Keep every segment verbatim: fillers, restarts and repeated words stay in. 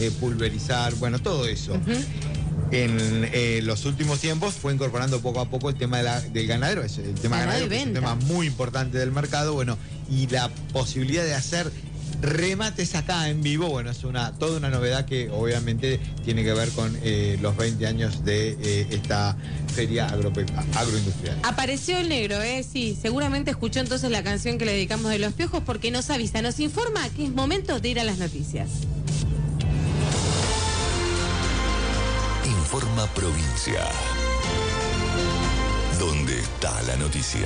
eh, pulverizar, bueno, todo eso. Uh-huh. En eh, los últimos tiempos fue incorporando poco a poco el tema de la, del ganadero, es el tema Ganado ganadero, que es un tema muy importante del mercado, bueno, y la posibilidad de hacer remates acá en vivo, bueno, es una toda una novedad que obviamente tiene que ver con eh, los veinte años de eh, esta feria agrope- agroindustrial. Apareció el negro, ¿eh? Sí, seguramente escuchó entonces la canción que le dedicamos de Los Piojos porque nos avisa, nos informa que es momento de ir a las noticias. Informa Provincia. ¿Dónde está la noticia?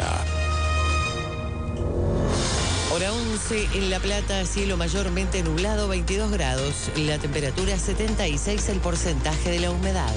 Hora once, en La Plata, cielo mayormente nublado, veintidós grados. La temperatura setenta y seis, el porcentaje de la humedad.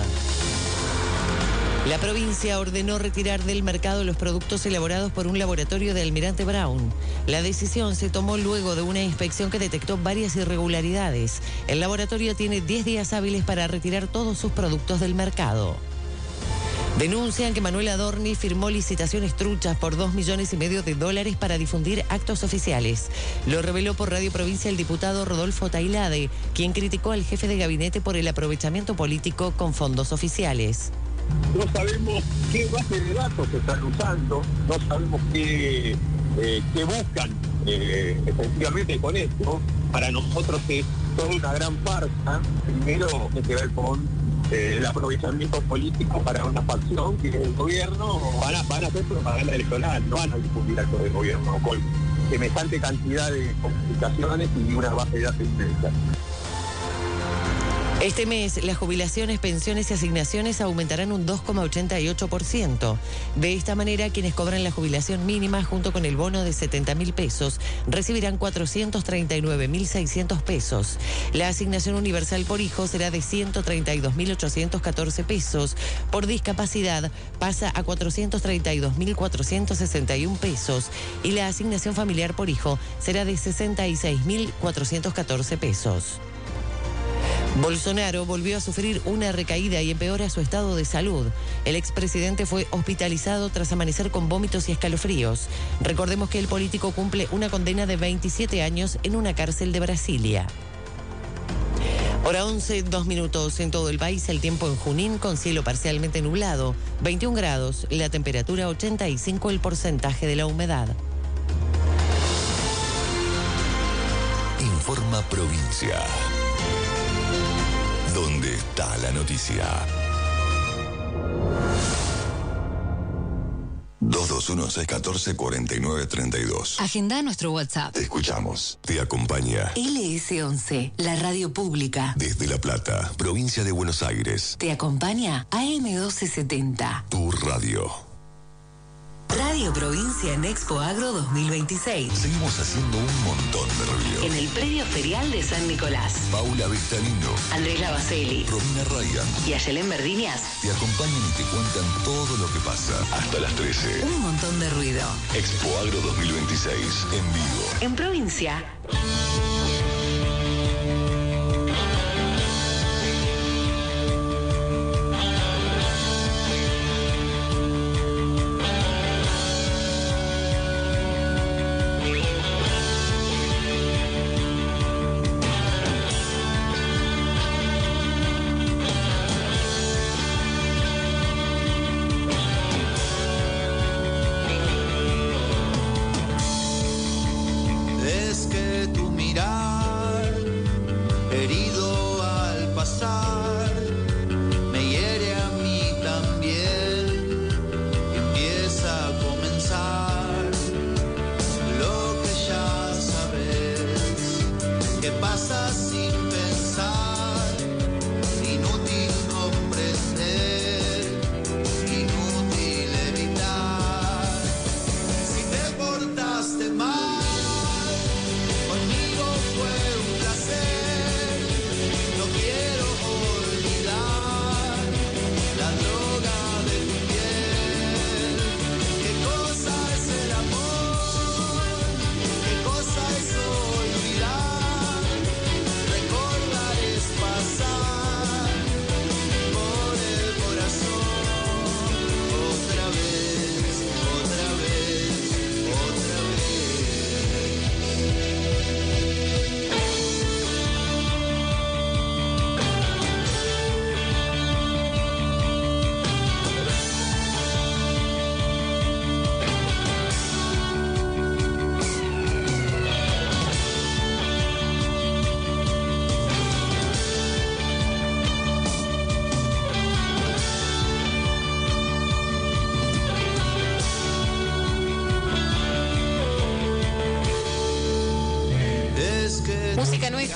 La provincia ordenó retirar del mercado los productos elaborados por un laboratorio de Almirante Brown. La decisión se tomó luego de una inspección que detectó varias irregularidades. El laboratorio tiene diez días hábiles para retirar todos sus productos del mercado. Denuncian que Manuel Adorni firmó licitaciones truchas por dos millones y medio de dólares para difundir actos oficiales. Lo reveló por Radio Provincia el diputado Rodolfo Tailade, quien criticó al jefe de gabinete por el aprovechamiento político con fondos oficiales. No sabemos qué base de datos se están usando, no sabemos qué, eh, qué buscan eh, efectivamente con esto. Para nosotros es toda una gran farsa. Primero tiene que ver con eh, el aprovechamiento político para una facción que es el gobierno. Van a, van a hacer propaganda electoral, no van a difundir actos del gobierno con semejante cantidad de comunicaciones y una base de datos inmensa. Este mes, las jubilaciones, pensiones y asignaciones aumentarán un dos coma ochenta y ocho por ciento. De esta manera, quienes cobran la jubilación mínima junto con el bono de setenta mil pesos recibirán cuatrocientos treinta y nueve mil seiscientos pesos. La asignación universal por hijo será de ciento treinta y dos mil ochocientos catorce pesos. Por discapacidad pasa a cuatrocientos treinta y dos mil cuatrocientos sesenta y uno pesos. Y la asignación familiar por hijo será de sesenta y seis mil cuatrocientos catorce pesos. Bolsonaro volvió a sufrir una recaída y empeora su estado de salud. El expresidente fue hospitalizado tras amanecer con vómitos y escalofríos. Recordemos que el político cumple una condena de veintisiete años en una cárcel de Brasilia. Hora once, dos minutos en todo el país, el tiempo en Junín con cielo parcialmente nublado, veintiún grados, la temperatura ochenta y cinco, el porcentaje de la humedad. Informa Provincia. ¿Dónde está la noticia? dos dos uno seis uno cuatro cuatro nueve tres dos. Agenda nuestro WhatsApp. Te escuchamos. Te acompaña L S once, la radio pública. desde La Plata, provincia de Buenos Aires. Te acompaña A M doce setenta. Tu radio. Radio Provincia en Expo Agro dos mil veintiséis. Seguimos haciendo un montón de reviews. En el predio ferial de San Nicolás. Paula Bestanino, Andrés Lavacelli Romina Ryan y Ayelén Verdiñas. te acompañan y te cuentan todo lo que pasa. Hasta las trece. Un montón de ruido. Expo Agro dos mil veintiséis en vivo. En provincia. Es que tu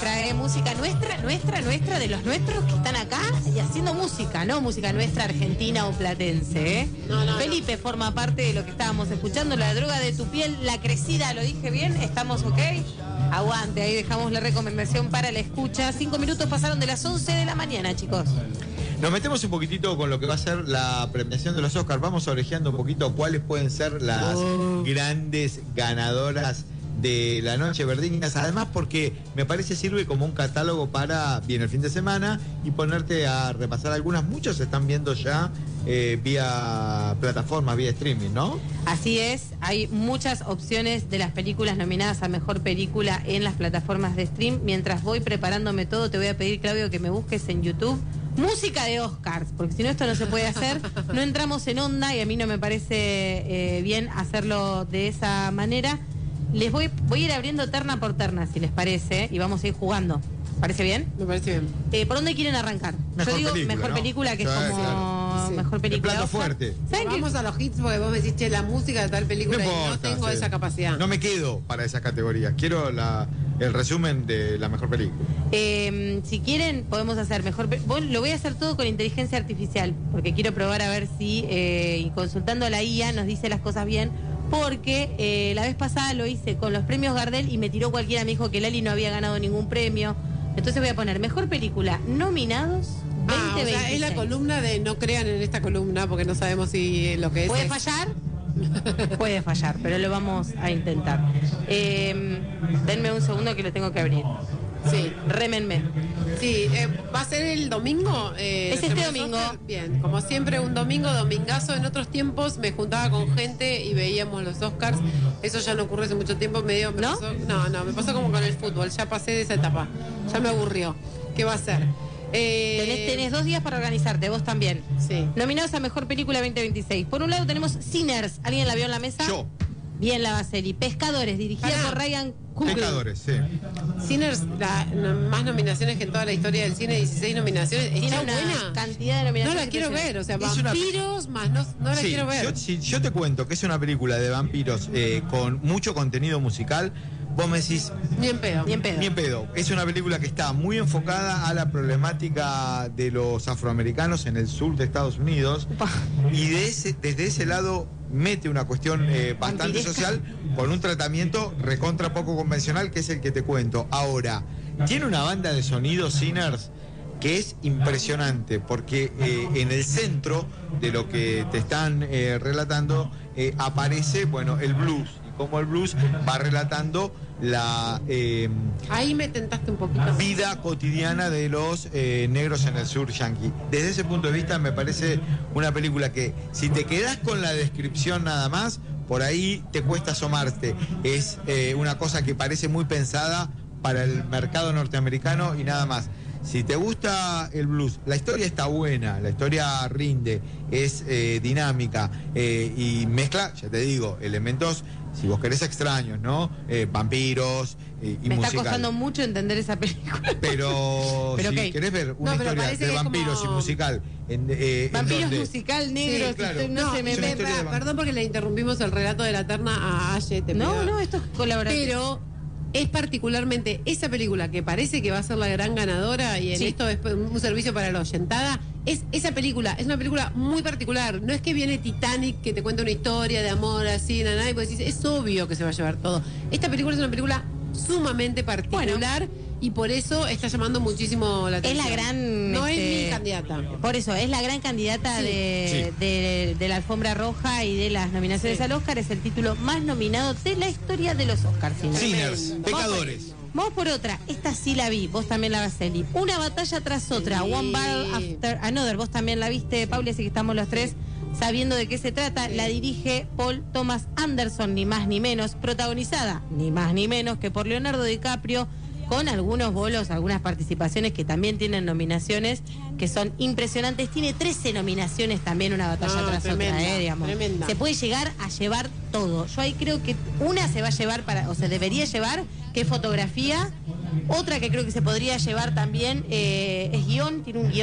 nuestra, ¿eh? Música nuestra, nuestra, nuestra, de los nuestros que están acá y haciendo música, no música nuestra argentina o platense, ¿eh? No, no, Felipe no. forma parte de lo que estábamos escuchando, La droga de tu piel, La crecida, ¿lo dije bien? ¿Estamos ok? Aguante, ahí dejamos la recomendación para la escucha. Cinco minutos pasaron de las once de la mañana, chicos. Nos metemos un poquitito con lo que va a ser la premiación de los Oscars. Vamos orejeando un poquito cuáles pueden ser las Oh. grandes ganadoras de la noche verdignas. Además, porque me parece sirve como un catálogo para, viene el fin de semana, y ponerte a repasar algunas. Muchos se están viendo ya eh, vía plataformas, vía streaming, ¿no? Así es, hay muchas opciones de las películas nominadas a Mejor Película en las plataformas de stream. Mientras voy preparándome todo, te voy a pedir, Claudio, que me busques en YouTube música de Oscars, porque si no esto no se puede hacer, no entramos en onda y a mí no me parece eh, bien hacerlo de esa manera. Les voy, voy a ir abriendo terna por terna, si les parece, y vamos a ir jugando. ¿Parece bien? Me parece bien. Eh, ¿Por dónde quieren arrancar? Mejor Yo digo película, mejor ¿no? película, que Sí, es como claro. Sí. mejor película. El plato Oscar. fuerte. ¿Saben qué? Vamos a los hits porque vos me decís, che, la música de tal película y no importa, tengo sí. esa capacidad. No me quedo para esas categorías. Quiero la, el resumen de la mejor película. Eh, si quieren, podemos hacer mejor. pe- Bueno, lo voy a hacer todo con inteligencia artificial, porque quiero probar a ver si, eh, y consultando a la I A, nos dice las cosas bien. Porque eh, la vez pasada lo hice con los premios Gardel y me tiró cualquiera, me dijo que Lali no había ganado ningún premio. Entonces voy a poner mejor película nominados Ah, veinte o sea, es la veintiséis. columna de no crean en esta columna porque no sabemos si eh, lo que es. ¿Puede es- fallar? Puede fallar, pero lo vamos a intentar. Eh, denme un segundo que lo tengo que abrir. Sí, Rémenme. sí. eh, ¿Va a ser el domingo? Eh, Es los este premios domingo. Oscar? Bien, como siempre, un domingo, domingazo. En otros tiempos me juntaba con gente y veíamos los Oscars. Eso ya no ocurre hace mucho tiempo. Medio, me ¿No? pasó- no, no, me pasó como con el fútbol. Ya pasé de esa etapa. Ya me aburrió. ¿Qué va a ser? Eh, Tenés, tenés dos días para organizarte, vos también. Sí. Nominados a Mejor Película veinte veintiséis. Por un lado tenemos Sinners. ¿Alguien la vio en la mesa? Yo. Bien, la Baseli. Pescadores, dirigida Pará. por Ryan Coogler. Pecadores, sí. Sinners, la, no- más nominaciones que en toda la historia del cine, dieciséis nominaciones. Tiene ¿Está una buena? cantidad de No nominaciones. la quiero ver, o sea, Es una- vampiros más, no, no la Sí, quiero ver. Yo, si yo te cuento que es una película de vampiros eh, con mucho contenido musical, vos me decís, Ni en pedo. Ni en pedo. ni en pedo. Es una película que está muy enfocada a la problemática de los afroamericanos en el sur de Estados Unidos. Upa. Y de ese, desde ese lado mete una cuestión eh, bastante Vampiresca. social con un tratamiento recontra poco convencional, que es el que te cuento. Ahora, tiene una banda de sonido, Sinners, que es impresionante, porque eh, en el centro de lo que te están eh, relatando eh, aparece, bueno, el blues. Y como el blues va relatando la eh, Ahí me tentaste un poquito. vida cotidiana de los eh, negros en el sur yanqui. Desde ese punto de vista me parece una película que, si te quedas con la descripción nada más, por ahí te cuesta asomarte. Es eh, una cosa que parece muy pensada para el mercado norteamericano y nada más. Si te gusta el blues, la historia está buena, la historia rinde, es eh, dinámica eh, y mezcla, ya te digo, elementos, si vos querés, extraños, ¿no? Eh, vampiros eh, y Me está musical. costando mucho entender esa película. Pero, Pero si ok. querés ver una No, pero historia parece de que es vampiros como- y musical, en, eh, en Vampiros donde- musical, negros, Sí, claro. estoy- no, No, se me es una me- historia de pa- vampiros. perdón porque le interrumpimos el relato de la terna a Aye. te No, pido. no, esto es colaborativo. Pero es particularmente esa película que parece que va a ser la gran ganadora y en Sí. esto es un servicio para la oyentada. Es esa película, es una película muy particular. No es que viene Titanic que te cuenta una historia de amor así, nada, y vos decís, es obvio que se va a llevar todo. Esta película es una película sumamente particular y por eso está llamando muchísimo la Es atención. la gran. No este, es mi candidata. Por eso, es la gran candidata Sí. de, Sí. de- de la alfombra roja y de las nominaciones Sí. al Oscar. Es el título más nominado de la historia de los Oscars. sin duda. Sinners, Tremendo. pecadores. Vamos por otra. Esta sí la vi. Vos también la Baseli. Una batalla tras otra. Sí. One battle after another. Vos también la viste, Pauli, así que estamos los tres sabiendo de qué se trata. Sí. La dirige Paul Thomas Anderson, ni más ni menos. Protagonizada, ni más ni menos, que por Leonardo DiCaprio, con algunos bolos, algunas participaciones que también tienen nominaciones que son impresionantes. Tiene trece nominaciones también, una batalla No, tras tremenda, otra, eh, digamos. tremenda. Se puede llegar a llevar todo. Yo ahí creo que una se va a llevar para, o se debería llevar, que es fotografía. Otra que creo que se podría llevar también eh, es guión, tiene un guión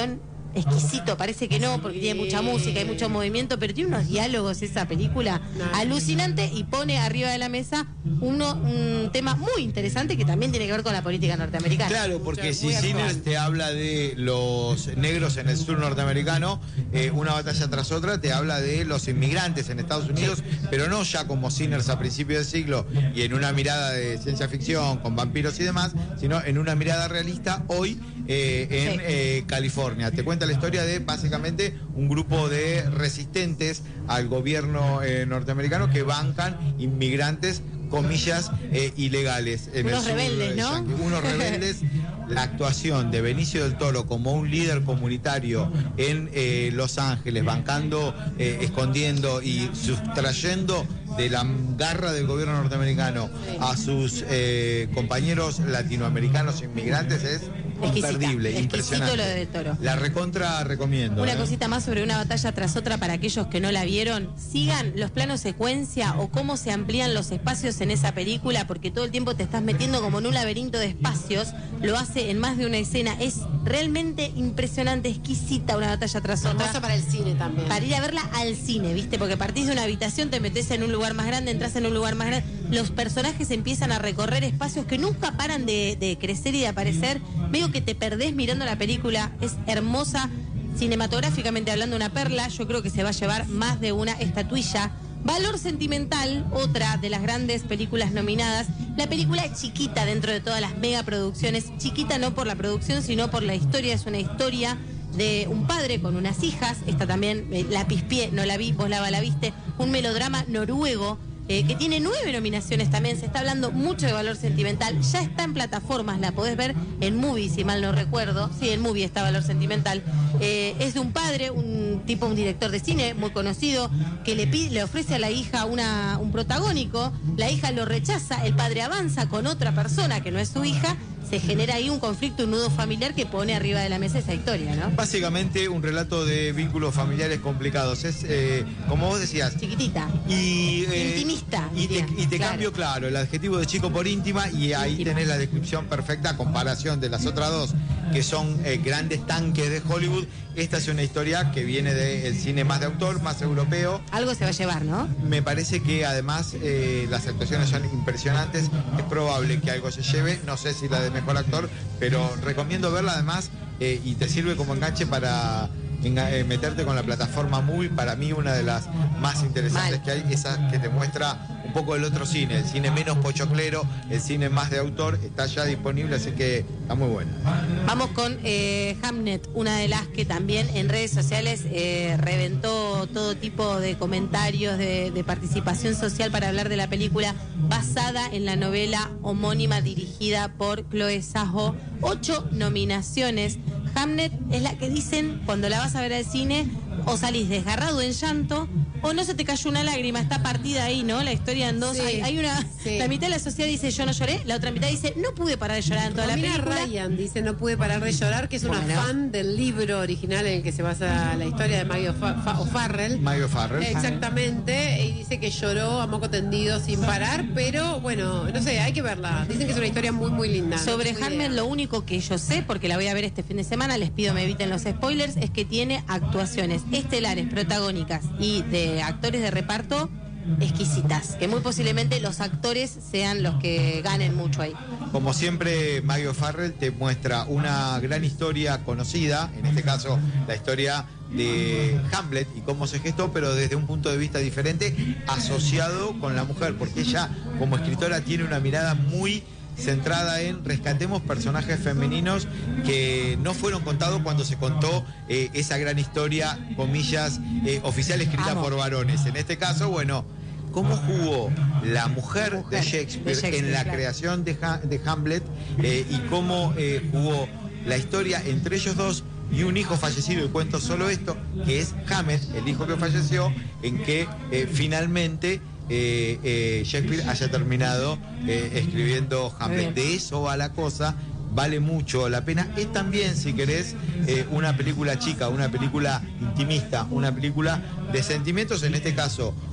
exquisito, parece que no, porque tiene mucha música y mucho movimiento, pero tiene unos diálogos esa película No. alucinante y pone arriba de la mesa uno un tema muy interesante que también tiene que ver con la política norteamericana. Claro, porque Muy si actual. Sinners te habla de los negros en el sur norteamericano, eh, una batalla tras otra te habla de los inmigrantes en Estados Unidos, pero no ya como Sinners a principios del siglo y en una mirada de ciencia ficción con vampiros y demás, sino en una mirada realista hoy eh, en Sí. eh, California. Te cuenta la historia de básicamente un grupo de resistentes al gobierno eh, norteamericano que bancan inmigrantes, comillas, eh, ilegales. En Unos el sur, rebeldes, eh, ¿no? yankee. Unos rebeldes. La actuación de Benicio del Toro como un líder comunitario en eh, Los Ángeles, bancando, eh, escondiendo y sustrayendo de la garra del gobierno norteamericano a sus eh, compañeros latinoamericanos inmigrantes es Exquisita, imperdible, exquisito impresionante. lo de Del Toro. La recontra recomiendo. Una ¿eh? cosita más sobre una batalla tras otra para aquellos que no la vieron. Sigan los planos secuencia o cómo se amplían los espacios en esa película, porque todo el tiempo te estás metiendo como en un laberinto de espacios. Lo hace en más de una escena. Es realmente impresionante, exquisita una batalla tras otra. Cosa para el cine también. Para ir a verla al cine, ¿viste? Porque partís de una habitación, te metés en un lugar más grande, entras en un lugar más grande. Los personajes empiezan a recorrer espacios que nunca paran de, de crecer y de aparecer. Medio que te perdés mirando la película. Es hermosa, cinematográficamente hablando, una perla. Yo creo que se va a llevar más de una estatuilla. Valor sentimental, otra de las grandes películas nominadas. La película chiquita dentro de todas las megaproducciones. Chiquita no por la producción, sino por la historia. Es una historia de un padre con unas hijas. Esta también eh, la pispié, no la vi, vos la, la viste. Un melodrama noruego eh, que tiene nueve nominaciones también. Se está hablando mucho de valor sentimental. Ya está en plataformas, la podés ver en Movie, si mal no recuerdo. Sí, en Movie está Valor Sentimental. Eh, es de un padre, un tipo, un director de cine muy conocido, que le pide, le ofrece a la hija una, un protagónico. La hija lo rechaza, el padre avanza con otra persona que no es su hija. Se genera ahí un conflicto, un nudo familiar que pone arriba de la mesa esa historia, ¿no? Básicamente un relato de vínculos familiares complicados. Es, eh, como vos decías, Chiquitita. y, eh, Intimista, y te, diría. y te Claro. cambio, claro, el adjetivo de chico por íntima, y ahí Íntima. tenés la descripción perfecta a comparación de las otras dos, que son eh, grandes tanques de Hollywood. Esta es una historia que viene del cine más de autor, más europeo. Algo se va a llevar, ¿no? Me parece que además eh, las actuaciones son impresionantes. Es probable que algo se lleve, no sé si la de mejor actor, pero recomiendo verla además eh, y te sirve como enganche para enga- eh, meterte con la plataforma Movie. Para mí una de las más interesantes Mal. que hay, esa que te muestra un poco el otro cine, el cine menos pochoclero, el cine más de autor. Está ya disponible, así que está muy bueno. Vamos con eh, Hamnet, una de las que también en redes sociales eh, reventó todo tipo de comentarios, de, de participación social para hablar de la película basada en la novela homónima dirigida por Chloe Zhao. Ocho nominaciones. Hamnet es la que dicen cuando la vas a ver al cine o salís desgarrado en llanto o no se te cayó una lágrima, está partida ahí, ¿no? La historia en dos. Sí, hay, hay una. sí. La mitad de la sociedad dice yo no lloré, la otra mitad dice no pude parar de llorar en toda la Romina película. Ryan dice no pude parar de llorar, que es una Bueno. fan del libro original en el que se basa la historia de Maggie O'Fa- Fa- O'Farrell. Mario Farrell. Exactamente, y dice que lloró a moco tendido sin parar, pero bueno, no sé, hay que verla. Dicen que es una historia muy, muy linda. Sobre No tengo Hamnet, idea. lo único que yo sé, porque la voy a ver este fin de semana, les pido me eviten los spoilers, es que tiene actuaciones estelares, protagónicas y de actores de reparto exquisitas, que muy posiblemente los actores sean los que ganen mucho ahí. Como siempre, Mario Farrell te muestra una gran historia conocida, en este caso la historia de Hamlet y cómo se gestó, pero desde un punto de vista diferente, asociado con la mujer, porque ella como escritora tiene una mirada muy centrada en rescatemos personajes femeninos que no fueron contados cuando se contó eh, esa gran historia, comillas, eh, oficial escrita Amo. por varones. En este caso, bueno, cómo jugó la mujer, mujer de, Shakespeare de Shakespeare, en la claro. creación de, Ha- de Hamlet eh, y cómo eh, jugó la historia entre ellos dos y un hijo fallecido, y cuento solo esto, que es Hamet, el hijo que falleció, en que eh, finalmente eh, eh, Shakespeare haya terminado eh, escribiendo Hamlet. De eso va la cosa, vale mucho la pena. Es también, si querés, eh, una película chica, una película intimista, una película de sentimientos, en este caso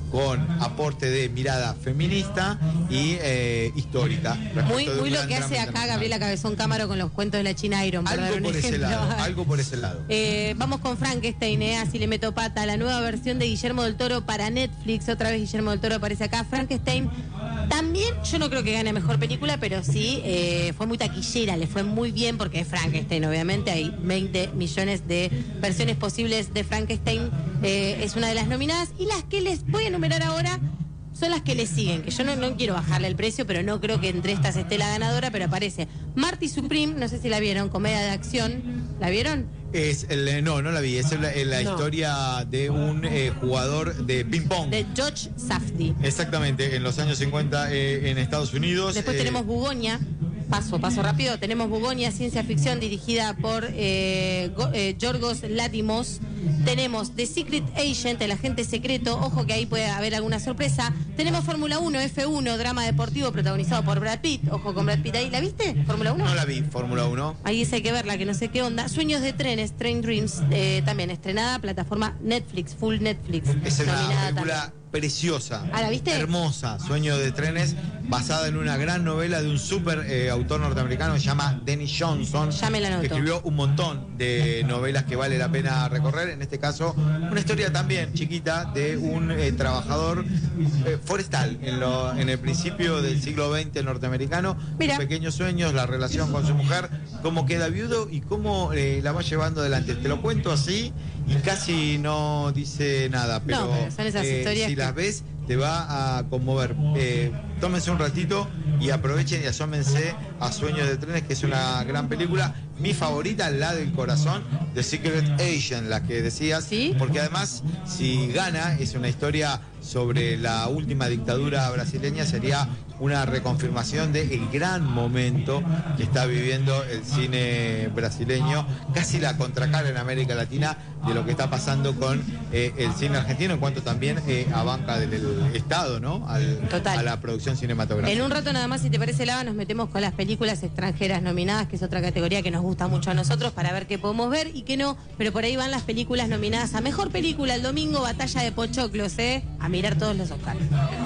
con aporte de mirada feminista y eh, histórica. Muy, respecto de muy un lo gran que drama hace acá internacional. Gabriela Cabezón Cámaro con los cuentos de la China Iron. por dar Algo un por ese ejemplo. lado, algo por ese lado. Eh, vamos con Frankenstein, eh, así le meto pata. La nueva versión de Guillermo del Toro para Netflix. Otra vez Guillermo del Toro aparece acá. Frankenstein también, yo no creo que gane mejor película, pero sí eh, fue muy taquillera, le fue muy bien porque es Frankenstein, obviamente. Hay veinte millones de versiones posibles de Frankenstein. Eh, es una de las nominadas. Y las que les voy a enumerar ahora son las que le siguen, que yo no, no quiero bajarle el precio, pero no creo que entre estas esté la ganadora, pero aparece Marty Supreme, no sé si la vieron, comedia de acción. ¿La vieron? Es el, no, no la vi. Es la, la No. historia de un eh, jugador de ping-pong. De George Safdie. Exactamente, en los años cincuenta eh, en Estados Unidos. Después eh, tenemos Bugonia, paso, paso rápido. Tenemos Bugonia, ciencia ficción, dirigida por eh, Go- eh, Yorgos Lanthimos. Tenemos The Secret Agent, el agente secreto. Ojo que ahí puede haber alguna sorpresa. Tenemos Fórmula uno, F uno, drama deportivo protagonizado por Brad Pitt. Ojo con Brad Pitt ahí. ¿La viste? ¿Fórmula uno? No la vi, Fórmula uno. Ahí esa hay que verla, que no sé qué onda. Sueños de trenes, Train Dreams, eh, también estrenada, plataforma Netflix, full Netflix. Es una nominada película también. preciosa. ¿Ah, la viste? Hermosa, Sueño de trenes, basada en una gran novela de un súper eh, autor norteamericano que se llama Dennis Johnson. Ya me la anoto. Que escribió un montón de novelas que vale la pena recorrer. En este caso, una historia también chiquita de un eh, trabajador eh, forestal en, lo, en el principio del siglo veinte norteamericano. Mira. Sus pequeños sueños, la relación con su mujer, cómo queda viudo y cómo eh, la va llevando adelante. Te lo cuento así y casi no dice nada, pero, No, pero son esas eh, historias si que- las ves te va a conmover. Eh, tómense un ratito y aprovechen y asómense a Sueños de trenes, que es una gran película. Mi favorita, la del corazón, The Secret Agent, la que decías. ¿Sí? Porque además, si gana, es una historia sobre la última dictadura brasileña, sería una reconfirmación del gran momento que está viviendo el cine brasileño, casi la contracara en América Latina de lo que está pasando con eh, el cine argentino, en cuanto también eh, a banca del, del Estado, ¿no? Al- Total. a la producción cinematográfica. En un rato nada más, si te parece, Lava, nos metemos con las películas extranjeras nominadas, que es otra categoría que nos gusta mucho a nosotros, para ver qué podemos ver y qué no. Pero por ahí van las películas nominadas a Mejor Película el domingo, Batalla de Pochoclos, ¿eh? A mirar todos los Oscars.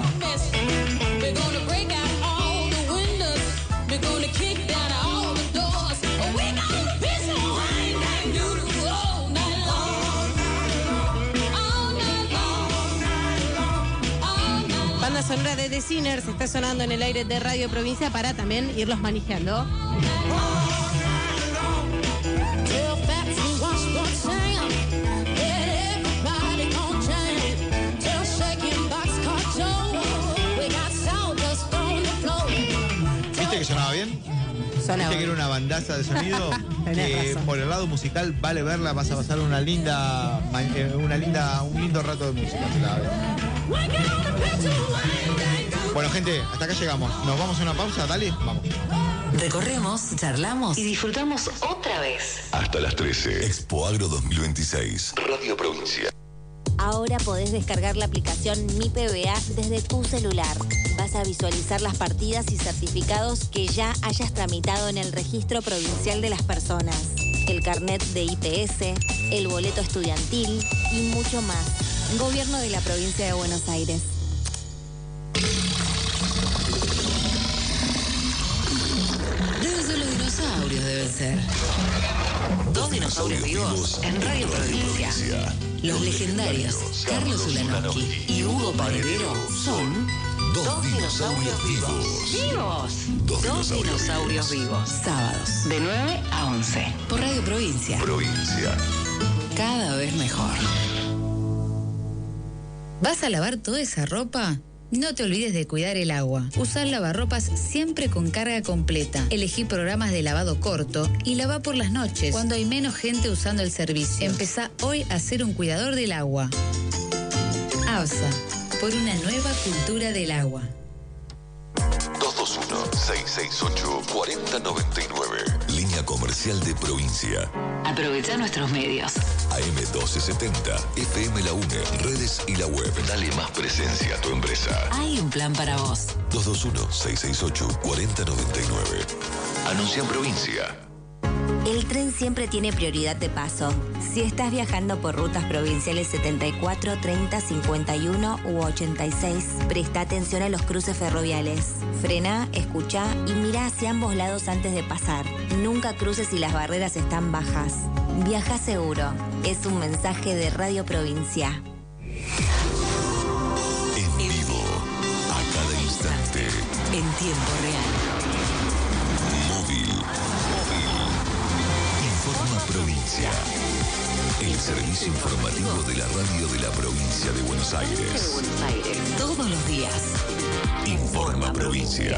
We're gonna break out all the windows. We're gonna kick down all the doors. We're gonna piss and wine and doodle all night long. All night long. All night long. Banda sonora de The Sinners está sonando en el aire de Radio Provincia para también irlos manejando. Tell facts and watch what's saying. Get everybody on jam. Tell shaking boxcar Joe. We got sawdust on the floor. ¿Viste que sonaba bien? Sonaba. ¿Viste que era una bandaza de sonido? Tenés que razón. por el lado musical vale verla, vas a pasar una linda, ma- eh, una linda, un lindo rato de música. si la ves. We're gonna piss and wine and Bueno, gente, hasta acá llegamos. Nos vamos a una pausa, dale, vamos. Recorremos, charlamos y disfrutamos otra vez. Hasta las trece. Expo Agro dos mil veintiséis. Radio Provincia. Ahora podés descargar la aplicación Mi P B A desde tu celular. Vas a visualizar las partidas y certificados que ya hayas tramitado en el Registro Provincial de las Personas, el carnet de I P S, el boleto estudiantil y mucho más. Gobierno de la Provincia de Buenos Aires. Deben ser los dinosaurios, deben ser. Dos dinosaurios vivos en Radio Provincia. Los legendarios Carlos Ulanowski y Hugo Paredero son dos dinosaurios vivos. ¡Vivos! Dos dinosaurios vivos. Sábados, de nueve a once. Por Radio Provincia. Provincia. Cada vez mejor. ¿Vas a lavar toda esa ropa? No te olvides de cuidar el agua. Usar lavarropas siempre con carga completa. Elegí programas de lavado corto y lava por las noches, cuando hay menos gente usando el servicio. Empezá hoy a ser un cuidador del agua. ABSA, por una nueva cultura del agua. dos dos uno, seis seis ocho, cuatro cero nueve nueve. Línea comercial de provincia. Aprovecha nuestros medios. A M doce setenta, F M La UNE, redes y la web. Dale más presencia a tu empresa. Hay un plan para vos. dos dos uno, seis seis ocho, cuatro cero nueve nueve. Anuncia en provincia. El tren siempre tiene prioridad de paso. Si estás viajando por rutas provinciales setenta y cuatro, treinta, cincuenta y uno u ochenta y seis, presta atención a los cruces ferroviales. Frena, escucha y mira hacia ambos lados antes de pasar. Nunca cruces si las barreras están bajas. Viaja seguro. Es un mensaje de Radio Provincia. En vivo, a cada instante. En tiempo real. Móvil. Móvil. Informa Provincia. El servicio informativo de la radio de la provincia de Buenos Aires. Buenos Aires. Todos los días. Informa Provincia.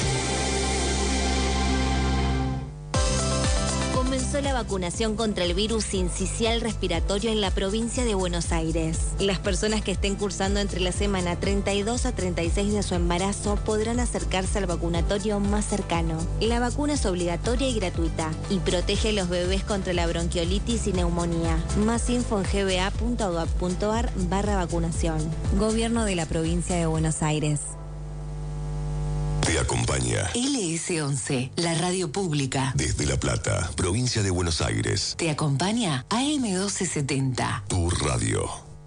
Comenzó la vacunación contra el virus sincicial respiratorio en la provincia de Buenos Aires. Las personas que estén cursando entre la semana treinta y dos a treinta y seis de su embarazo podrán acercarse al vacunatorio más cercano. La vacuna es obligatoria y gratuita y protege a los bebés contra la bronquiolitis y neumonía. Más info en gba.gov.ar barra vacunación. Gobierno de la provincia de Buenos Aires. Te acompaña L S once, la radio pública. desde La Plata, provincia de Buenos Aires. Te acompaña A M doce setenta. Tu radio.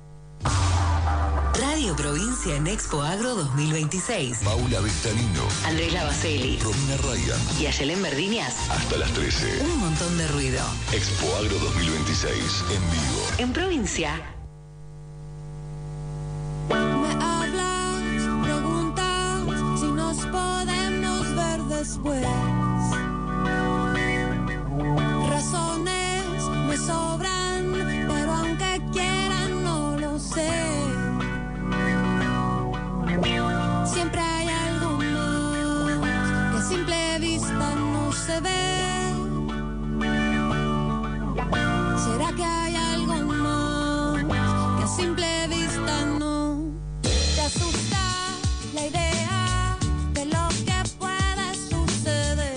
Radio Provincia en Expo Agro dos mil veintiséis. Paula Bectalino, Andrés Lavaceli Romina Ryan. y Ayelén Verdiñas. Hasta las trece. Un montón de ruido. Expo Agro dos mil veintiséis, en vivo. En provincia. Me hablas, preguntas si nos podemos ver después. Razones me sobran, pero aunque quieran no lo sé. Siempre hay algo más que a simple vista no se ve. ¿Será que hay algo más que a simple vista no? Te asusta la idea de lo que puede suceder.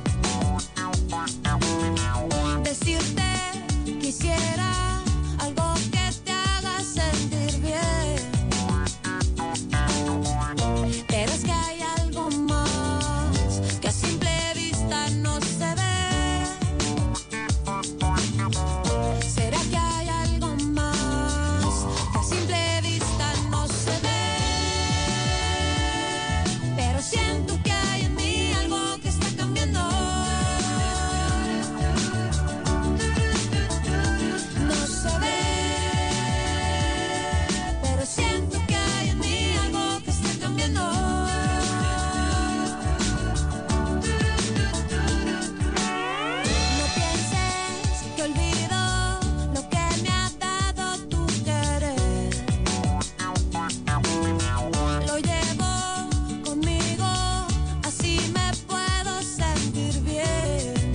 Decirte quisiera algo que te haga sentir bien. Pero es que hay algo más que a simple vista no se ve. ¿Será que hay algo más que a simple vista no se ve? Pero siento que hay en mí algo que está cambiando. No se ve, pero siento que hay en mí algo que está cambiando. No pienses que olvido lo que me ha dado tu querer. Lo llevo conmigo, así me puedo sentir bien.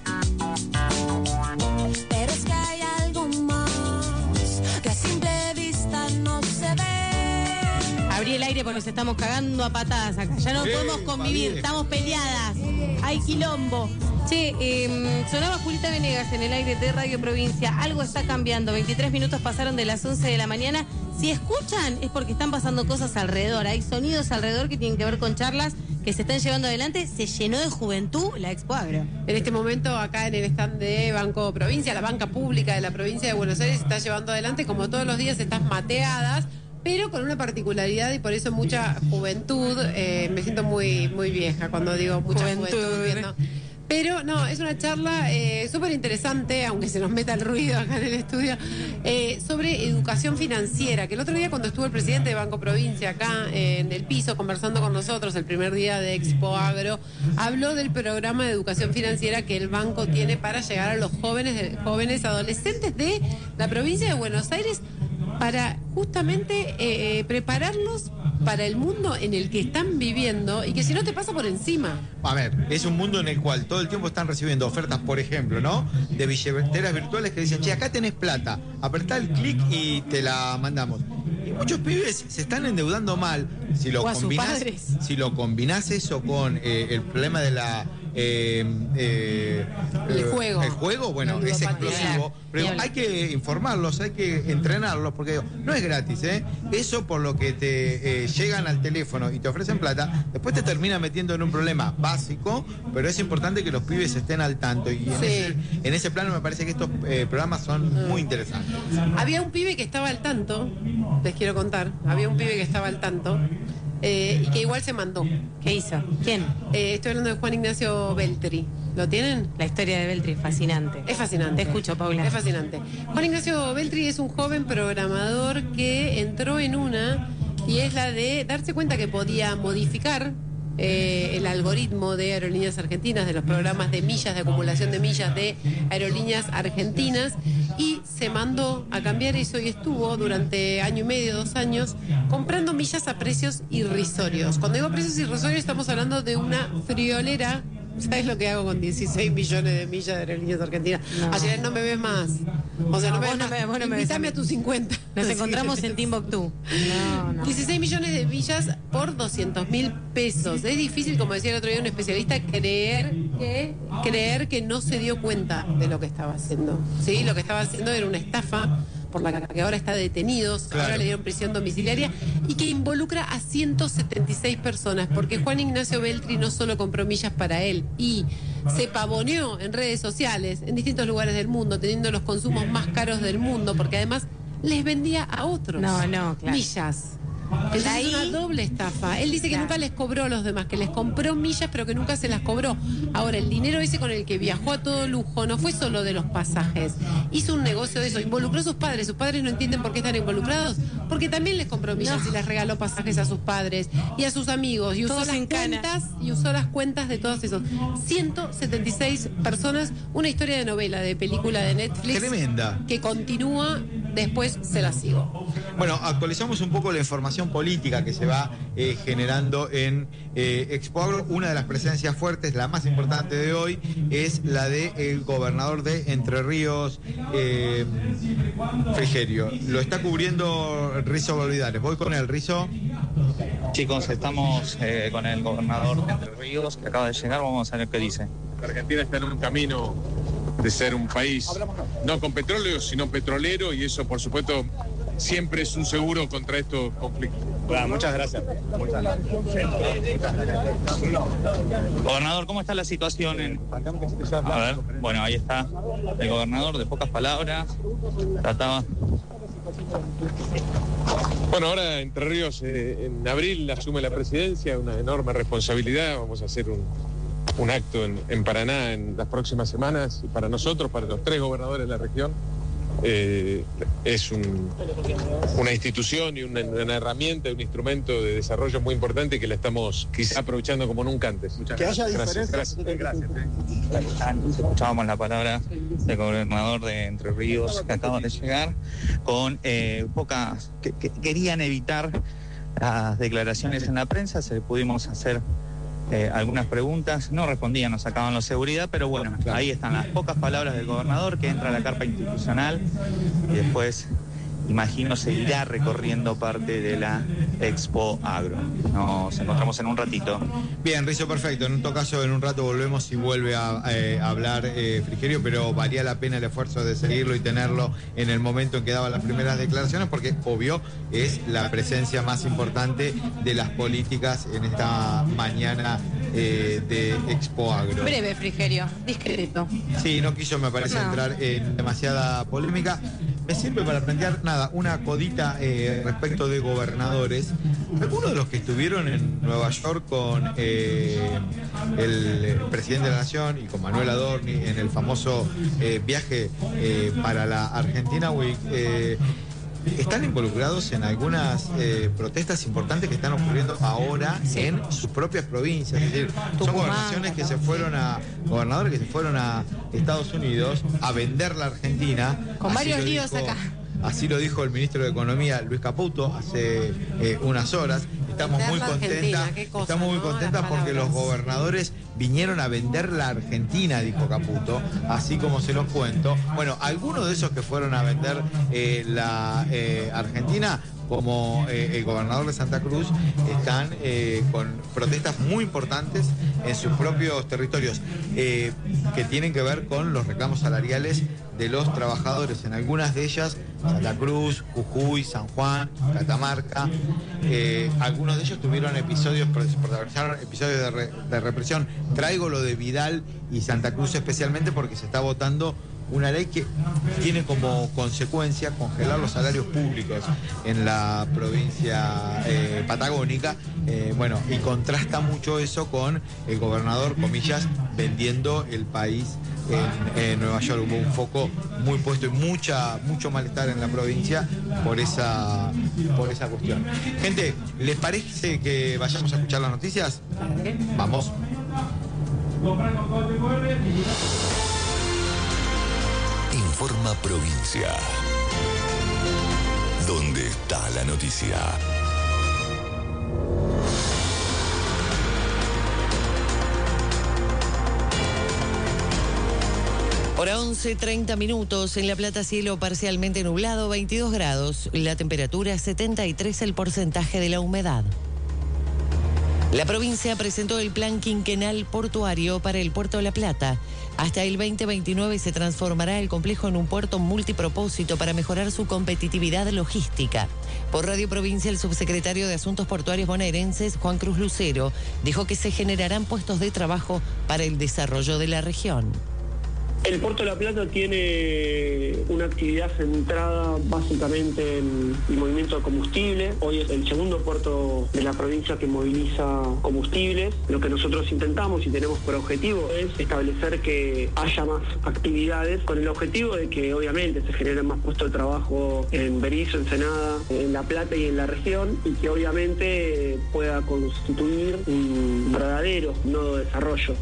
Pero es que hay algo más que a simple vista no se ve. Abrí el aire porque nos estamos cagando a patadas acá. Ya no Eh, podemos convivir, Fabi. estamos peleadas. Hay quilombo. Che, eh, sonaba Julita Venegas en el aire de Radio Provincia. Algo está cambiando. veintitrés minutos pasaron de las once de la mañana. Si escuchan, es porque están pasando cosas alrededor. Hay sonidos alrededor que tienen que ver con charlas que se están llevando adelante. Se llenó de juventud la Expo Agro. En este momento, acá en el stand de Banco Provincia, la banca pública de la provincia de Buenos Aires está llevando adelante, como todos los días, estas mateadas, pero con una particularidad y por eso mucha juventud. Eh, me siento muy, muy vieja cuando digo mucha juventud. Juventud. entiendo. Pero no, es una charla eh, súper interesante, aunque se nos meta el ruido acá en el estudio, eh, sobre educación financiera, que el otro día cuando estuvo el presidente de Banco Provincia acá eh, en el piso conversando con nosotros el primer día de Expo Agro, habló del programa de educación financiera que el banco tiene para llegar a los jóvenes, de- jóvenes adolescentes de la provincia de Buenos Aires para justamente eh, eh, prepararlos para el mundo en el que están viviendo y que si no te pasa por encima. A ver, es un mundo en el cual todo el tiempo están recibiendo ofertas, por ejemplo, ¿no? De billeteras virtuales que dicen, che, acá tenés plata, apretá el clic y te la mandamos. Y muchos pibes se están endeudando mal. Si lo O a sus combinás, padres. si lo combinás eso con eh, el problema de la eh, eh, El juego. el juego, bueno, La es ludopatía. explosivo. Pero hay que informarlos, hay que entrenarlos, porque no es gratis, ¿eh? Eso por lo que te eh, llegan al teléfono y te ofrecen plata, después te termina metiendo en un problema básico, pero es importante que los pibes estén al tanto. Y en, Sí. ese, en ese plano me parece que estos eh, programas son muy interesantes. Había un pibe que estaba al tanto, les quiero contar, había un pibe que estaba al tanto eh, y que igual se mandó. ¿Qué hizo? ¿Quién? Eh, estoy hablando de Juan Ignacio Beltri. ¿Lo tienen? La historia de Beltri es fascinante. Es fascinante. Te escucho, Paula. Es fascinante. Juan Ignacio Beltri es un joven programador que entró en una y es la de darse cuenta que podía modificar eh, el algoritmo de Aerolíneas Argentinas, de los programas de millas, de acumulación de millas de Aerolíneas Argentinas, y se mandó a cambiar eso y estuvo durante año y medio, dos años, comprando millas a precios irrisorios. Cuando digo precios irrisorios estamos hablando de una friolera. ¿Sabes lo que hago con dieciséis millones de millas de Aerolíneas Argentinas? No. Ayer no me ves más. O sea, no, No, me vos ves no más. me- vos no me ves Invítame a a mí. tus cincuenta. Nos Así encontramos que- en Timbuktu. No, no. dieciséis millones de millas por doscientos mil pesos. Es difícil, como decía el otro día un especialista, creer que, creer que no se dio cuenta de lo que estaba haciendo. ¿Sí? Lo que estaba haciendo era una estafa por la que ahora está detenido, Claro. ahora le dieron prisión domiciliaria y que involucra a ciento setenta y seis personas, porque Juan Ignacio Beltri no solo compró millas para él y se pavoneó en redes sociales en distintos lugares del mundo, teniendo los consumos más caros del mundo, porque además les vendía a otros No, no, claro. millas. Entonces Ahí- es una doble estafa. Él dice que Claro. nunca les cobró a los demás, que les compró millas, pero que nunca se las cobró. Ahora, el dinero ese con el que viajó a todo lujo no fue solo de los pasajes. Hizo un negocio de eso. Involucró a sus padres. Sus padres no entienden por qué están involucrados. Porque también les compró millas No. y les regaló pasajes a sus padres y a sus amigos. Y usó Todos las en cana. cuentas y usó las cuentas de todos esos. ciento setenta y seis personas. Una historia de novela, de película de Netflix. Tremenda. Que continúa. Después se la sigo. Bueno, actualizamos un poco la información política que se va eh, generando en eh, Expo Agro. Una de las presencias fuertes, la más importante de hoy, es la del gobernador de Entre Ríos, eh, Frigerio. Lo está cubriendo Rizo Bolívares. Voy con el Rizo. Chicos, estamos eh, con el gobernador de Entre Ríos que acaba de llegar, vamos a ver qué dice. Argentina está en un camino de ser un país no con petróleo, sino petrolero, y eso, por supuesto, siempre es un seguro contra estos conflictos. Bueno, muchas gracias. Gobernador, ¿cómo está la situación en... A ver, bueno, ahí está el gobernador, de pocas palabras, trataba... Bueno, ahora Entre Ríos eh, en abril asume la presidencia, una enorme responsabilidad. Vamos a hacer un, un acto en, en Paraná en las próximas semanas. Y para nosotros, para los tres gobernadores de la región, eh, es un- una institución y una, una herramienta, un instrumento de desarrollo muy importante que la estamos quizá aprovechando como nunca antes. Muchas Que haya gracias. diferencias. Gracias. Gracias. Escuchábamos la palabra del gobernador de Entre Ríos que acaba de llegar con eh, pocas... Que, que querían evitar las declaraciones en la prensa, se le pudimos hacer eh, algunas preguntas, no respondían, nos sacaban la seguridad, pero bueno, ahí están las pocas palabras del gobernador que entra a la carpa institucional y después, imagino, seguirá recorriendo parte de la Expo Agro. Nos encontramos en un ratito. Bien, Rizo, perfecto. En todo caso, en un rato volvemos y vuelve a, eh, a hablar eh, Frigerio, pero valía la pena el esfuerzo de seguirlo y tenerlo en el momento en que daba las primeras declaraciones, porque obvio es la presencia más importante de las políticas en esta mañana eh, de Expo Agro. Breve, Frigerio. Discreto. Sí, no quiso, me parece, No. entrar en demasiada polémica. Me sirve para plantear, nada, una codita eh, respecto de gobernadores. Algunos de los que estuvieron en Nueva York con eh, el presidente de la Nación y con Manuel Adorni en el famoso eh, viaje eh, para la Argentina Week, eh, están involucrados en algunas eh, protestas importantes que están ocurriendo ahora en sus propias provincias. Es decir, son Tucumán, gobernaciones que se fueron a, gobernadores que se fueron a Estados Unidos a vender la Argentina. Con Así varios lo líos dijo- acá. Así lo dijo el ministro de Economía, Luis Caputo, hace eh, unas horas. Estamos Vender muy la contentas, Argentina, qué cosa, estamos muy ¿no? contentas Las porque los palabras. gobernadores vinieron a vender la Argentina, dijo Caputo, así como se los cuento. Bueno, algunos de esos que fueron a vender eh, la eh, Argentina, como eh, el gobernador de Santa Cruz, están eh, con protestas muy importantes en sus propios territorios, eh, que tienen que ver con los reclamos salariales de los trabajadores. En algunas de ellas, Santa Cruz, Jujuy, San Juan, Catamarca, eh, algunos de ellos tuvieron episodios, protagonizaron episodios de, re, de represión. Traigo lo de Vidal y Santa Cruz especialmente porque se está votando una ley que tiene como consecuencia congelar los salarios públicos en la provincia eh, patagónica, eh, bueno, y contrasta mucho eso con el gobernador, comillas, vendiendo el país en, en Nueva York. Hubo un foco muy puesto y mucha, mucho malestar en la provincia por esa, por esa cuestión. Gente, ¿les parece que vayamos a escuchar las noticias? Vamos. Informa Provincia. ¿Dónde está la noticia? Hora once, treinta minutos. En La Plata, cielo parcialmente nublado, veintidós grados. La temperatura setenta y tres, el porcentaje de la humedad. La provincia presentó el plan quinquenal portuario para el puerto de La Plata. Hasta el veinte veintinueve se transformará el complejo en un puerto multipropósito para mejorar su competitividad logística. Por Radio Provincia, el subsecretario de Asuntos Portuarios bonaerenses, Juan Cruz Lucero, dijo que se generarán puestos de trabajo para el desarrollo de la región. El Puerto de La Plata tiene una actividad centrada básicamente en el movimiento de combustible. Hoy es el segundo puerto de la provincia que moviliza combustibles. Lo que nosotros intentamos y tenemos por objetivo es establecer que haya más actividades con el objetivo de que obviamente se generen más puestos de trabajo en Berisso, Ensenada, en La Plata y en la región, y que obviamente pueda constituir un verdadero nodo de desarrollo.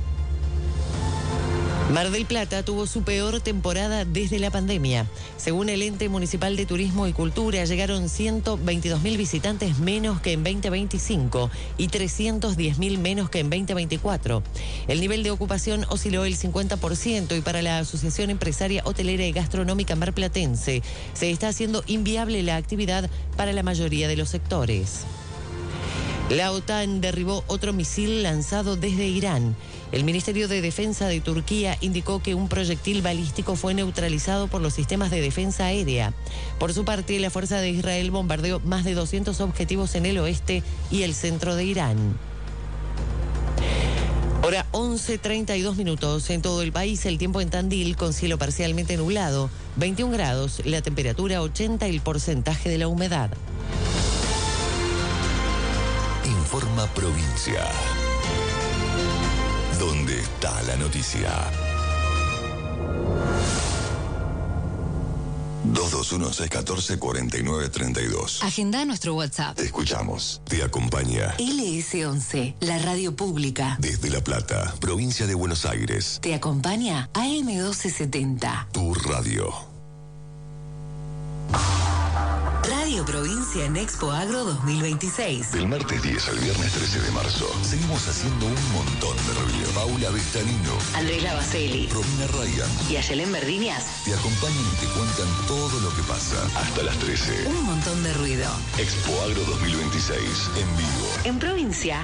Mar del Plata tuvo su peor temporada desde la pandemia. Según el ente municipal de Turismo y Cultura, llegaron ciento veintidós mil visitantes menos que en veinte veinticinco y trescientos diez mil menos que en veinte veinticuatro. El nivel de ocupación osciló el cincuenta por ciento y para la Asociación Empresaria Hotelera y Gastronómica marplatense se está haciendo inviable la actividad para la mayoría de los sectores. La OTAN derribó otro misil lanzado desde Irán. El Ministerio de Defensa de Turquía indicó que un proyectil balístico fue neutralizado por los sistemas de defensa aérea. Por su parte, la Fuerza de Israel bombardeó más de doscientos objetivos en el oeste y el centro de Irán. Hora once, treinta y dos minutos. En todo el país, el tiempo en Tandil con cielo parcialmente nublado, veintiún grados, la temperatura ochenta y el porcentaje de la humedad. Informa Provincia. ¿Dónde está la noticia? dos dos uno, seis uno cuatro, cuatro nueve tres dos. Agenda nuestro WhatsApp. Te escuchamos. Te acompaña L S once, la radio pública. desde La Plata, provincia de Buenos Aires. Te acompaña A M doce setenta. Tu radio. Radio Provincia en Expo Agro dos mil veintiséis. Del martes diez al viernes trece de marzo, seguimos haciendo un montón de ruido. Paula Bestanino, Andrés Lavaceli Romina Ryan y Ayelén Verdinias te acompañan y te cuentan todo lo que pasa hasta las trece. un montón de ruido. Expo Agro dos mil veintiséis, en vivo. En Provincia.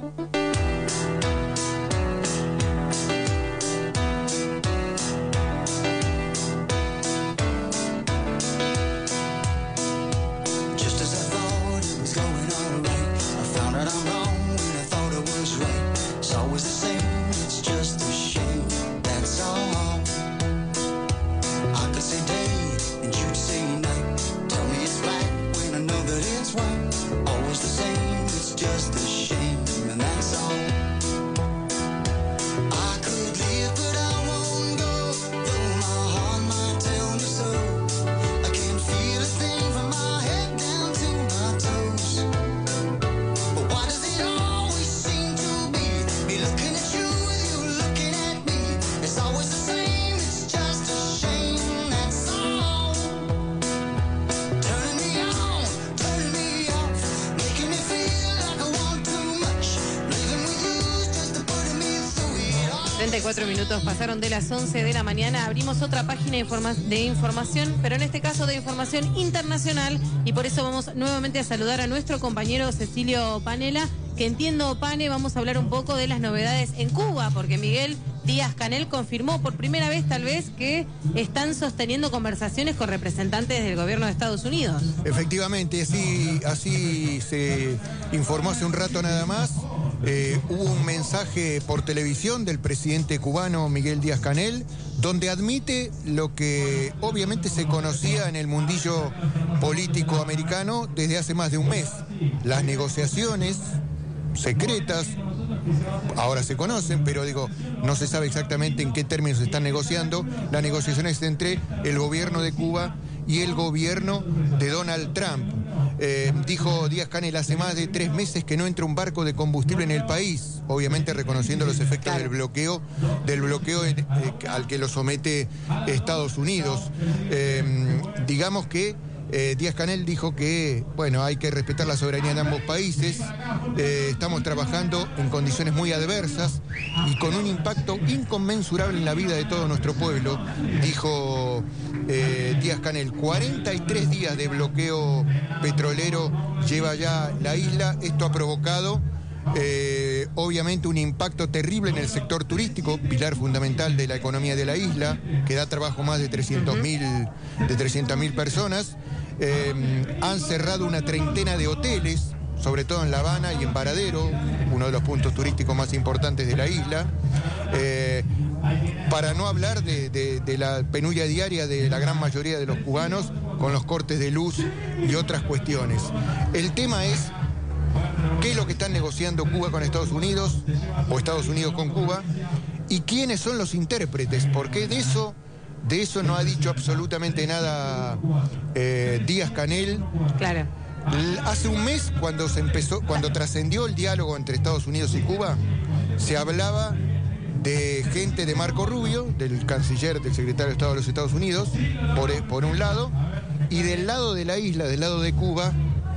treinta y cuatro minutos pasaron de las once de la mañana. Abrimos otra página de, informa de información, pero en este caso de información internacional, y por eso vamos nuevamente a saludar a nuestro compañero Cecilio Panela, que entiendo, Pane, vamos a hablar un poco de las novedades en Cuba, porque Miguel Díaz-Canel confirmó por primera vez, tal vez, que están sosteniendo conversaciones con representantes del gobierno de Estados Unidos. Efectivamente, así, así se informó hace un rato nada más. Eh, hubo un mensaje por televisión del presidente cubano Miguel Díaz-Canel, donde admite lo que obviamente se conocía en el mundillo político americano desde hace más de un mes. Las negociaciones secretas, ahora se conocen, pero digo, no se sabe exactamente en qué términos se están negociando. Las negociaciones entre el gobierno de Cuba y el gobierno de Donald Trump. Eh, dijo Díaz-Canel hace más de tres meses que no entra un barco de combustible en el país, obviamente reconociendo los efectos del bloqueo, del bloqueo en, eh, al que lo somete Estados Unidos. Eh, digamos que Eh, Díaz-Canel dijo que, bueno, hay que respetar la soberanía de ambos países. Eh, estamos trabajando en condiciones muy adversas y con un impacto inconmensurable en la vida de todo nuestro pueblo, dijo eh, Díaz-Canel. cuarenta y tres días de bloqueo petrolero lleva ya la isla. Esto ha provocado Eh, obviamente un impacto terrible en el sector turístico, pilar fundamental de la economía de la isla, que da trabajo a más de trescientas mil personas. Eh, han cerrado una treintena de hoteles, sobre todo en La Habana y en Varadero, uno de los puntos turísticos más importantes de la isla. Eh, para no hablar de, de, de la penuria diaria de la gran mayoría de los cubanos, con los cortes de luz y otras cuestiones. El tema es qué es lo que están negociando Cuba con Estados Unidos o Estados Unidos con Cuba y quiénes son los intérpretes, porque de eso, de eso no ha dicho absolutamente nada eh, Díaz-Canel. Claro. Hace un mes, cuando se empezó, cuando trascendió el diálogo entre Estados Unidos y Cuba, se hablaba de gente de Marco Rubio, del canciller, del secretario de Estado de los Estados Unidos, por, por un lado, y del lado de la isla, del lado de Cuba,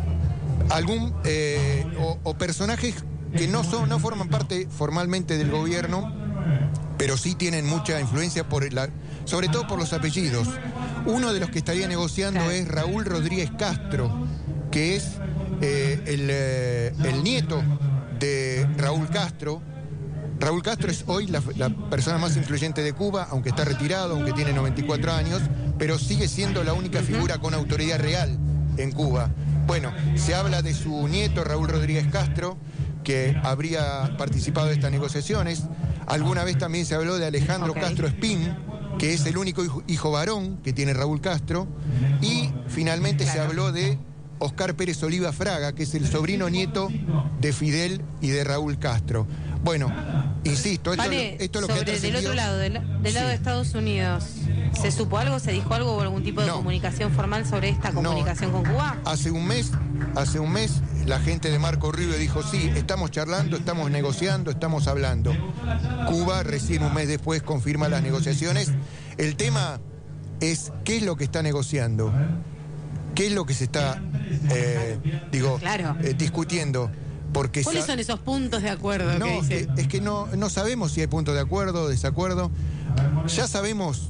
algún eh, o, o personajes que no son, no forman parte formalmente del gobierno, pero sí tienen mucha influencia por la, sobre todo por los apellidos. Uno de los que estaría negociando claro. es Raúl Rodríguez Castro, que es eh, el, eh, el nieto de Raúl Castro. Raúl Castro es hoy la, la persona más influyente de Cuba, aunque está retirado, aunque tiene noventa y cuatro años, pero sigue siendo la única figura con autoridad real en Cuba. Bueno, se habla de su nieto Raúl Rodríguez Castro, que habría participado de estas negociaciones. Alguna vez también se habló de Alejandro okay. Castro Espín, que es el único hijo, hijo varón que tiene Raúl Castro. Y finalmente claro. se habló de Oscar Pérez Oliva Fraga, que es el sobrino nieto de Fidel y de Raúl Castro. Bueno, insisto, esto, vale, esto es lo sobre que ha del otro lado, del, del lado sí. de Estados Unidos, ¿se supo algo, se dijo algo o algún tipo de no. comunicación formal sobre esta comunicación no. con Cuba? Hace un mes, hace un mes, la gente de Marco Rubio dijo, sí, estamos charlando, estamos negociando, estamos hablando. Cuba recién un mes después confirma las negociaciones. El tema es qué es lo que está negociando, qué es lo que se está, eh, digo, claro. eh, discutiendo. Porque ¿cuáles son esos puntos de acuerdo? No, que dice? es que no, no sabemos si hay puntos de acuerdo o desacuerdo. Ya sabemos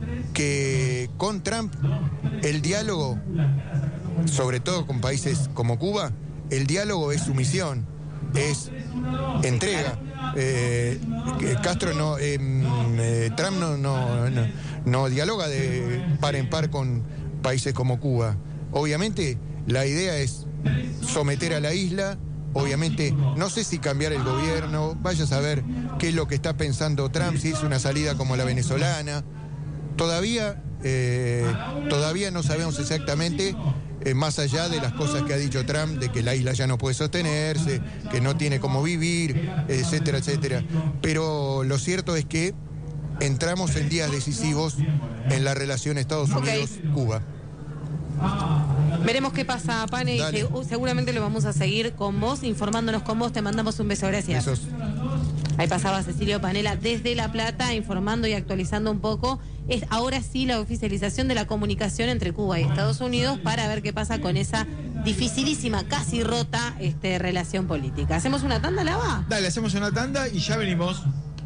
que con Trump el diálogo, sobre todo con países como Cuba, el diálogo es sumisión, es entrega. Eh, Castro no, eh, eh, Trump no, no, no, no dialoga de par en par con países como Cuba. Obviamente la idea es someter a la isla. Obviamente, no sé si cambiar el gobierno, vaya a saber qué es lo que está pensando Trump, si es una salida como la venezolana. Todavía, eh, todavía no sabemos exactamente, eh, más allá de las cosas que ha dicho Trump, de que la isla ya no puede sostenerse, que no tiene cómo vivir, etcétera, etcétera. Pero lo cierto es que entramos en días decisivos en la relación Estados Unidos-Cuba. Veremos qué pasa, Pane, Dale. y uh, seguramente lo vamos a seguir con vos, informándonos con vos. Te mandamos un beso, gracias. Besos. Ahí pasaba Cecilio Panela desde La Plata, informando y actualizando un poco. Es ahora sí la oficialización de la comunicación entre Cuba y Estados Unidos para ver qué pasa con esa dificilísima, casi rota este, relación política. ¿Hacemos una tanda, Lava? Dale, hacemos una tanda y ya venimos.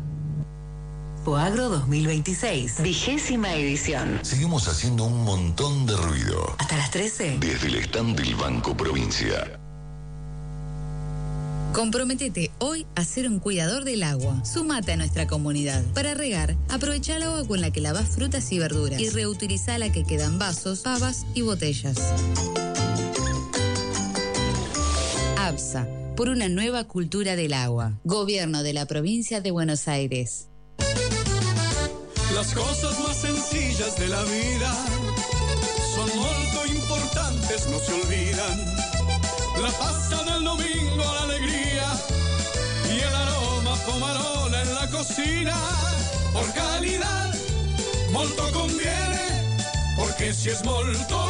Foagro dos mil veintiséis, vigésima edición. Seguimos haciendo un montón de ruido. Hasta las trece. Desde el stand del Banco Provincia. Comprométete hoy a ser un cuidador del agua. Súmate a nuestra comunidad. Para regar, aprovecha el agua con la que lavas frutas y verduras y reutiliza la que queda en vasos, pavas y botellas. ABSA, por una nueva cultura del agua. Gobierno de la Provincia de Buenos Aires. Las cosas más sencillas de la vida son muy importantes, no se olvidan. La pasta del domingo, la alegría y el aroma pomarola en la cocina. Por calidad, molto conviene, porque si es molto,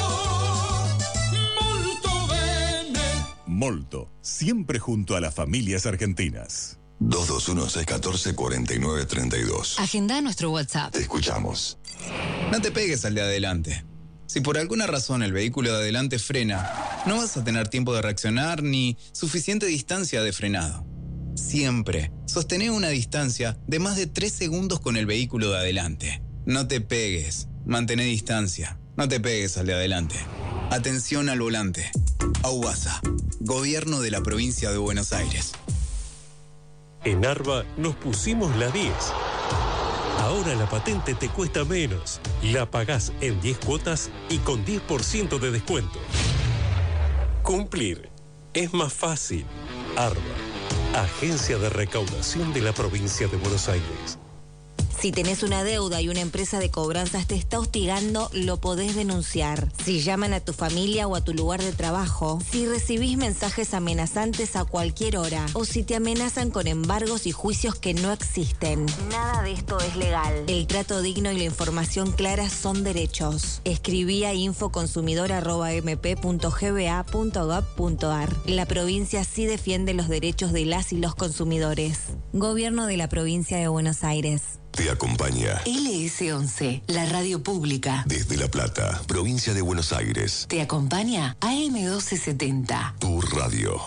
molto bene. Molto, siempre junto a las familias argentinas. dos dos uno, seis uno cuatro, cuatro nueve tres dos. Agenda nuestro WhatsApp. Te escuchamos. No te pegues al de adelante. Si por alguna razón el vehículo de adelante frena, no vas a tener tiempo de reaccionar ni suficiente distancia de frenado. Siempre sostené una distancia de más de tres segundos con el vehículo de adelante. No te pegues, mantén distancia, no te pegues al de adelante. Atención al volante. AUBASA, Gobierno de la Provincia de Buenos Aires. En Arba nos pusimos la diez. Ahora la patente te cuesta menos. La pagás en diez cuotas y con diez por ciento de descuento. Cumplir es más fácil. Arba, Agencia de Recaudación de la Provincia de Buenos Aires. Si tenés una deuda y una empresa de cobranzas te está hostigando, lo podés denunciar. Si llaman a tu familia o a tu lugar de trabajo, si recibís mensajes amenazantes a cualquier hora o si te amenazan con embargos y juicios que no existen. Nada de esto es legal. El trato digno y la información clara son derechos. Escribí a infoconsumidor arroba m p punto g b a punto gov punto a r. La provincia sí defiende los derechos de las y los consumidores. Gobierno de la Provincia de Buenos Aires. Te acompaña L S once, la radio pública. desde La Plata, provincia de Buenos Aires. Te acompaña A M doce setenta. Tu radio.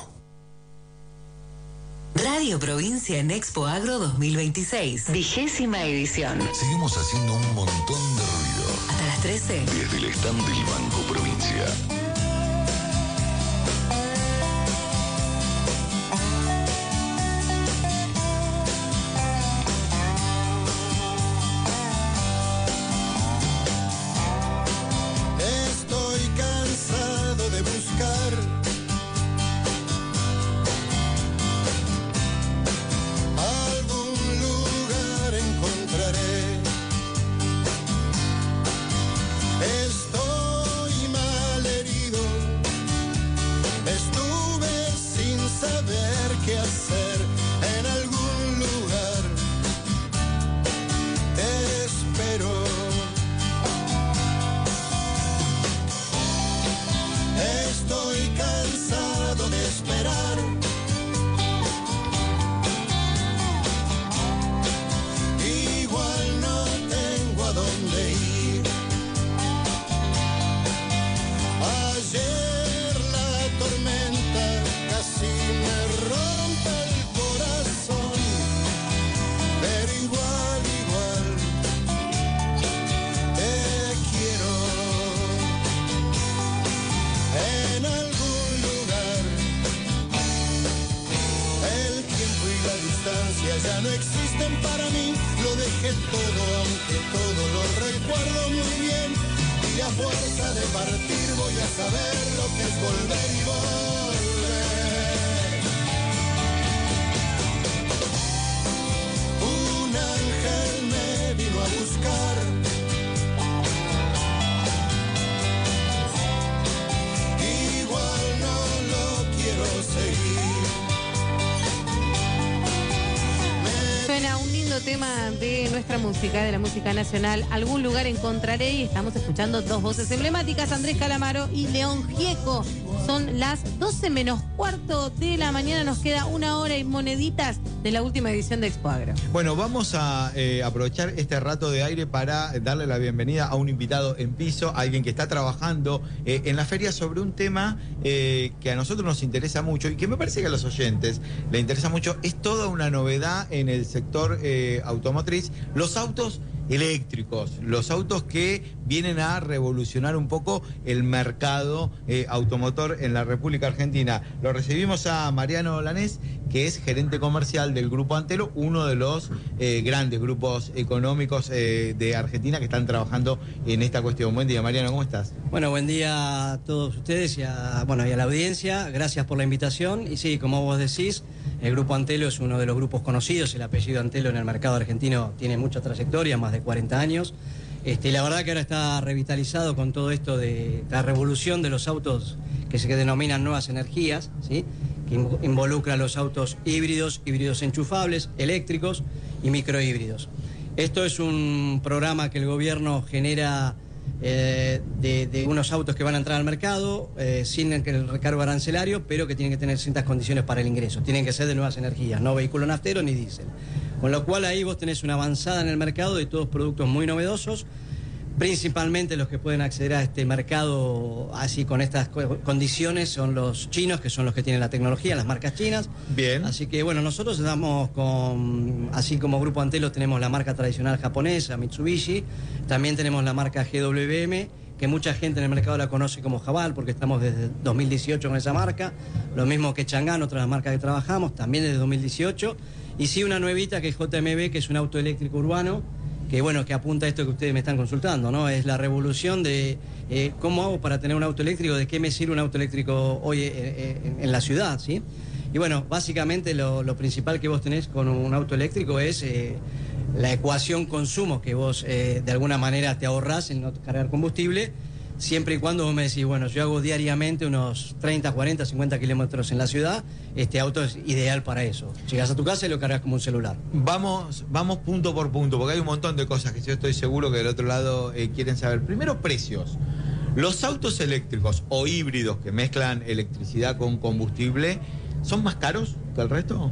Radio Provincia en Expo Agro dos mil veintiséis. Vigésima edición. Seguimos haciendo un montón de ruido. Hasta las trece. Desde el stand del Banco Provincia. Estoy cansado de buscar algún lugar encontraré. Estoy mal herido, estuve sin saber qué hacer en algún lugar. Te espero. Estoy cansado de esperar. Igual no tengo a dónde ir. Ayer la tormenta casi me rompe el corazón, pero igual, igual te quiero. En algún lugar, el tiempo y la distancia ya no existen para mí. Lo dejé todo, aunque todo lo recuerdo muy bien. Y a fuerza de partir voy a saber lo que es volver y volver. Un ángel me vino a buscar. Igual no lo quiero seguir. Suena un lindo tema de nuestra música, de la música nacional. Algún lugar encontraré y estamos escuchando dos voces emblemáticas, Andrés Calamaro y León Gieco. Son las doce menos cuarto de la mañana, nos queda una hora y moneditas de la última edición de Expo Agro. Bueno, vamos a eh, aprovechar este rato de aire para darle la bienvenida a un invitado en piso, alguien que está trabajando eh, en la feria sobre un tema eh, que a nosotros nos interesa mucho y que me parece que a los oyentes le interesa mucho. Es toda una novedad en el sector eh, automotriz, los autos eléctricos, los autos que vienen a revolucionar un poco el mercado eh, automotor en la República Argentina. Lo recibimos a Mariano Lanés, que es gerente comercial del Grupo Antelo, uno de los eh, grandes grupos económicos eh, de Argentina que están trabajando en esta cuestión. Buen día, Mariano, ¿cómo estás? Bueno, buen día a todos ustedes y a, bueno, y a la audiencia. Gracias por la invitación. Y sí, como vos decís, el Grupo Antelo es uno de los grupos conocidos. El apellido Antelo en el mercado argentino tiene mucha trayectoria, más de cuarenta años. Este, y la verdad que ahora está revitalizado con todo esto de la revolución de los autos que se denominan nuevas energías, ¿sí? Que involucra los autos híbridos, híbridos enchufables, eléctricos y microhíbridos. Esto es un programa que el gobierno genera eh, de, de unos autos que van a entrar al mercado eh, sin el, el recargo arancelario, pero que tienen que tener ciertas condiciones para el ingreso. Tienen que ser de nuevas energías, no vehículo naftero ni diésel. Con lo cual ahí vos tenés una avanzada en el mercado de todos productos muy novedosos, principalmente los que pueden acceder a este mercado así con estas co- condiciones son los chinos, que son los que tienen la tecnología, las marcas chinas. Bien. Así que bueno, nosotros estamos con, así como Grupo Antelo tenemos la marca tradicional japonesa, Mitsubishi, también tenemos la marca G W M, que mucha gente en el mercado la conoce como Jabal, porque estamos desde dos mil dieciocho con esa marca, lo mismo que Chang'an, otra de las marcas que trabajamos, también desde dos mil dieciocho, y sí una nuevita que es J M B, que es un auto eléctrico urbano, que bueno, que apunta a esto que ustedes me están consultando, ¿no? Es la revolución de eh, cómo hago para tener un auto eléctrico, de qué me sirve un auto eléctrico hoy eh, en, en la ciudad, ¿sí? Y bueno, básicamente lo, lo principal que vos tenés con un auto eléctrico es eh, la ecuación consumo que vos eh, de alguna manera te ahorrás en no cargar combustible, siempre y cuando vos me decís, bueno, yo hago diariamente unos treinta, cuarenta, cincuenta kilómetros en la ciudad, este auto es ideal para eso. Llegás a tu casa y lo cargas como un celular. Vamos, vamos punto por punto, porque hay un montón de cosas que yo estoy seguro que del otro lado eh, quieren saber. Primero, precios. Los autos eléctricos o híbridos que mezclan electricidad con combustible, ¿son más caros que el resto?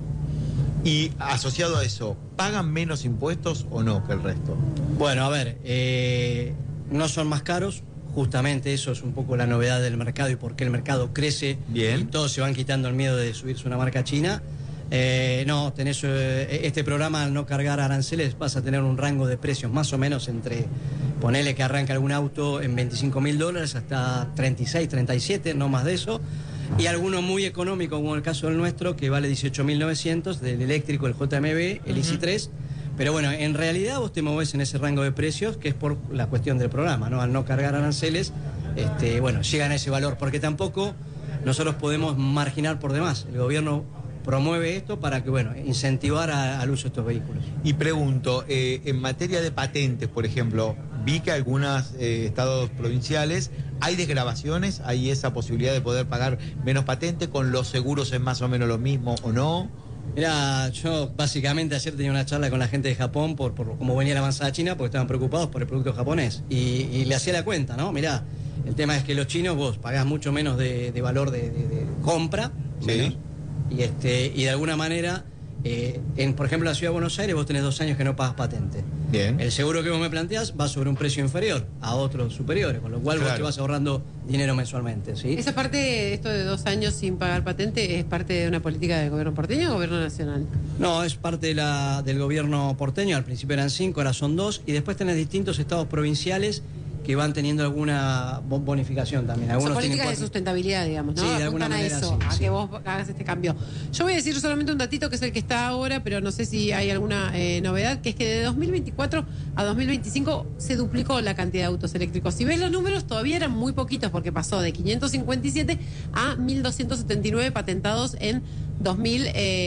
Y asociado a eso, ¿pagan menos impuestos o no que el resto? Bueno, a ver, eh, no son más caros. Justamente eso es un poco la novedad del mercado y por qué el mercado crece. Bien. Y todos se van quitando el miedo de subirse una marca china. Eh, no, tenés eh, este programa al no cargar aranceles vas a tener un rango de precios más o menos entre, ponele que arranca algún auto en veinticinco mil dólares hasta treinta y seis, treinta y siete, no más de eso. Y alguno muy económico, como el caso del nuestro, que vale dieciocho mil novecientos, del eléctrico, el J M B, el uh-huh. I C I tres. Pero bueno, en realidad vos te movés en ese rango de precios, que es por la cuestión del programa, ¿no? Al no cargar aranceles, este, bueno, llegan a ese valor, porque tampoco nosotros podemos marginar por demás. El gobierno promueve esto para que, bueno, incentivar a, al uso de estos vehículos. Y pregunto, eh, en materia de patentes, por ejemplo, vi que algunos eh, estados provinciales hay desgravaciones, hay esa posibilidad de poder pagar menos patente, con los seguros es más o menos lo mismo o no. Mira, yo básicamente ayer tenía una charla con la gente de Japón por, por cómo venía la avanzada china, porque estaban preocupados por el producto japonés. Y, y le hacía la cuenta, ¿no? Mirá, el tema es que los chinos vos pagás mucho menos de, de valor de, de, de compra. Sí. Menos, y, este, y de alguna manera, eh, en, por ejemplo, en la ciudad de Buenos Aires vos tenés dos años que no pagas patente. Bien. El seguro que vos me planteás va sobre un precio inferior a otros superiores, con lo cual Claro. vos te vas ahorrando dinero mensualmente, ¿sí? ¿Esa parte, esto de dos años sin pagar patente, es parte de una política del gobierno porteño o gobierno nacional? No, es parte de la, del gobierno porteño. Al principio eran cinco, ahora son dos. Y después tenés distintos estados provinciales que van teniendo alguna bo- bonificación también. Son Algunos políticas tienen de cuatro- sustentabilidad, digamos, ¿no? Sí, de alguna Apuntan a manera, eso, sí, a sí. que vos hagas este cambio. Yo voy a decir solamente un datito que es el que está ahora, pero no sé si hay alguna eh, novedad, que es que de dos mil veinticuatro a dos mil veinticinco se duplicó la cantidad de autos eléctricos. Si ves los números, todavía eran muy poquitos, porque pasó de quinientos cincuenta y siete a mil doscientos setenta y nueve patentados en dos mil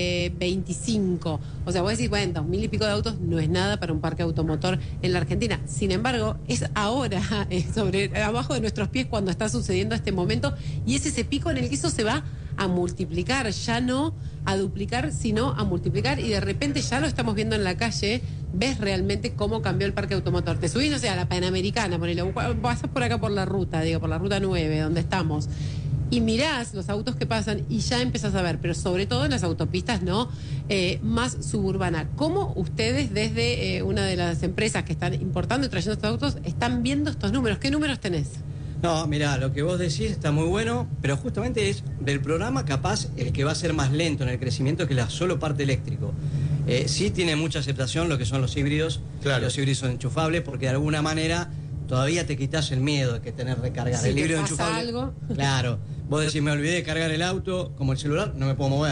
veinticinco. O sea, vos decís, bueno, dos mil y pico de autos no es nada para un parque automotor en la Argentina. Sin embargo, es ahora, es sobre abajo de nuestros pies cuando está sucediendo este momento, y es ese pico en el que eso se va a multiplicar, ya no a duplicar, sino a multiplicar, y de repente ya lo estamos viendo en la calle. Ves realmente cómo cambió el parque automotor. Te subís, no sé, a la Panamericana, ponele, pasas por acá por la ruta, digo, por la ruta nueve, donde estamos, y mirás los autos que pasan y ya empezás a ver, pero sobre todo en las autopistas, ¿no? Eh, más suburbana. ¿Cómo ustedes desde eh, una de las empresas que están importando y trayendo estos autos están viendo estos números? ¿Qué números tenés? No, mirá, lo que vos decís está muy bueno, pero justamente es del programa capaz el que va a ser más lento en el crecimiento que la solo parte eléctrico. Eh, sí tiene mucha aceptación lo que son los híbridos, Claro. los híbridos son enchufables, porque de alguna manera todavía te quitas el miedo de que tener recargar. Si el te híbrido pasa enchufable. algo. Claro, vos decís, me olvidé de cargar el auto, como el celular, no me puedo mover.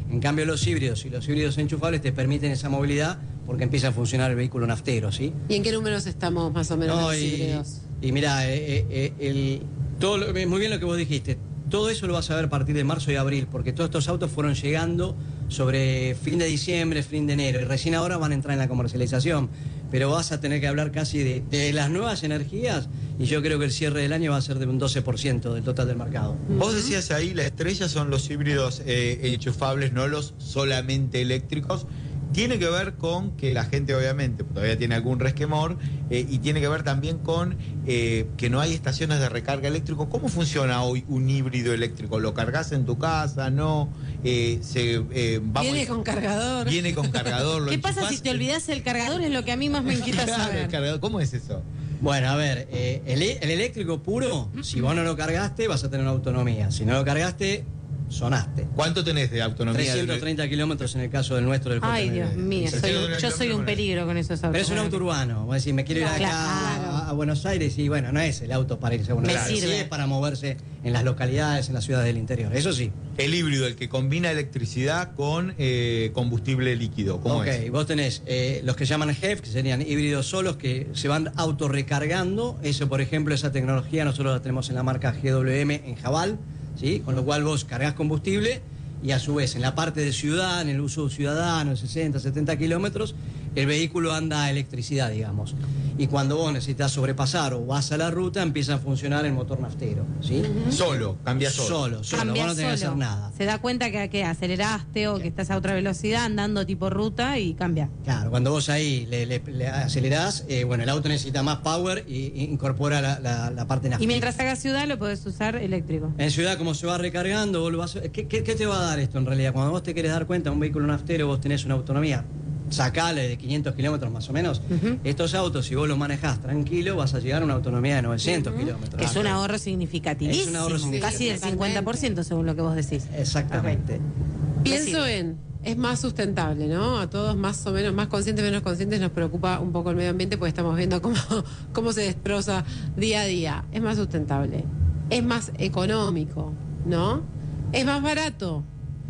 En cambio, los híbridos y los híbridos enchufables te permiten esa movilidad porque empieza a funcionar el vehículo naftero, ¿sí? ¿Y en qué números estamos más o menos No, de los y, híbridos? y mira, eh, eh, el, todo lo- muy bien lo que vos dijiste. Todo eso lo vas a ver a partir de marzo y abril, porque todos estos autos fueron llegando sobre fin de diciembre, fin de enero, y recién ahora van a entrar en la comercialización. Pero vas a tener que hablar casi de, de las nuevas energías, y yo creo que el cierre del año va a ser de un doce por ciento del total del mercado. Vos decías ahí, la estrella son los híbridos eh, enchufables, no los solamente eléctricos. Tiene que ver con que la gente obviamente todavía tiene algún resquemor eh, y tiene que ver también con eh, que no hay estaciones de recarga eléctrico. ¿Cómo funciona hoy un híbrido eléctrico? ¿Lo cargas en tu casa? ¿No? Eh, se, eh, vamos- Viene con cargador. Viene con cargador. lo ¿Qué pasa enchufás? si te olvidas el cargador? Es lo que a mí más me inquieta Claro, el saber. cargador. ¿Cómo es eso? Bueno, a ver, eh, el, el eléctrico puro, si vos no lo cargaste, vas a tener una autonomía. Si no lo cargaste, sonaste. ¿Cuánto tenés de autonomía? trescientos treinta kilómetros en el caso del nuestro del Ay, J M D. Dios mío, soy un- yo soy un peligro con esos autos. Pero es un auto urbano. Vos decís, me quiero ir acá Claro. a, a Buenos Aires y bueno, no es el auto para irse a Buenos Me Aires. sirve. Sí es para moverse en las localidades, en las ciudades del interior. Eso sí. El híbrido, el que combina electricidad con eh, combustible líquido. ¿Cómo Ok, es? vos tenés eh, los que llaman H E V, que serían híbridos solos, que se van autorrecargando. Eso, por ejemplo, esa tecnología nosotros la tenemos en la marca G W M en Jabal, ¿sí? Con lo cual vos cargas combustible y a su vez en la parte de ciudad, en el uso ciudadano, sesenta, setenta kilómetros, el vehículo anda a electricidad, digamos. Y cuando vos necesitas sobrepasar o vas a la ruta, empieza a funcionar el motor naftero, ¿sí? Solo, cambia solo. Solo, solo, Cambia vos no tenés que solo. hacer nada. Se da cuenta que, que aceleraste o que estás a otra velocidad andando tipo ruta y cambia. Claro, cuando vos ahí le, le- le acelerás, eh, bueno, el auto necesita más power y, y incorpora la, la- la parte Y náutica. mientras hagas ciudad lo podés usar eléctrico. En ciudad, como se va recargando, vos lo vas- ¿qué, qué, qué te va a dar esto en realidad? Cuando vos te querés dar cuenta, un vehículo naftero, vos tenés una autonomía, sacale de quinientos kilómetros más o menos. Estos autos, si vos los manejás tranquilo, vas a llegar a una autonomía de novecientos kilómetros. Es un ahorro significativísimo. Es un ahorro significativo. Casi del cincuenta por ciento según lo que vos decís. Exactamente. Pienso en, es más sustentable, ¿no? A todos más o menos, más conscientes, menos conscientes, nos preocupa un poco el medio ambiente porque estamos viendo cómo, cómo se destroza día a día. Es más sustentable, es más económico, ¿no? Es más barato.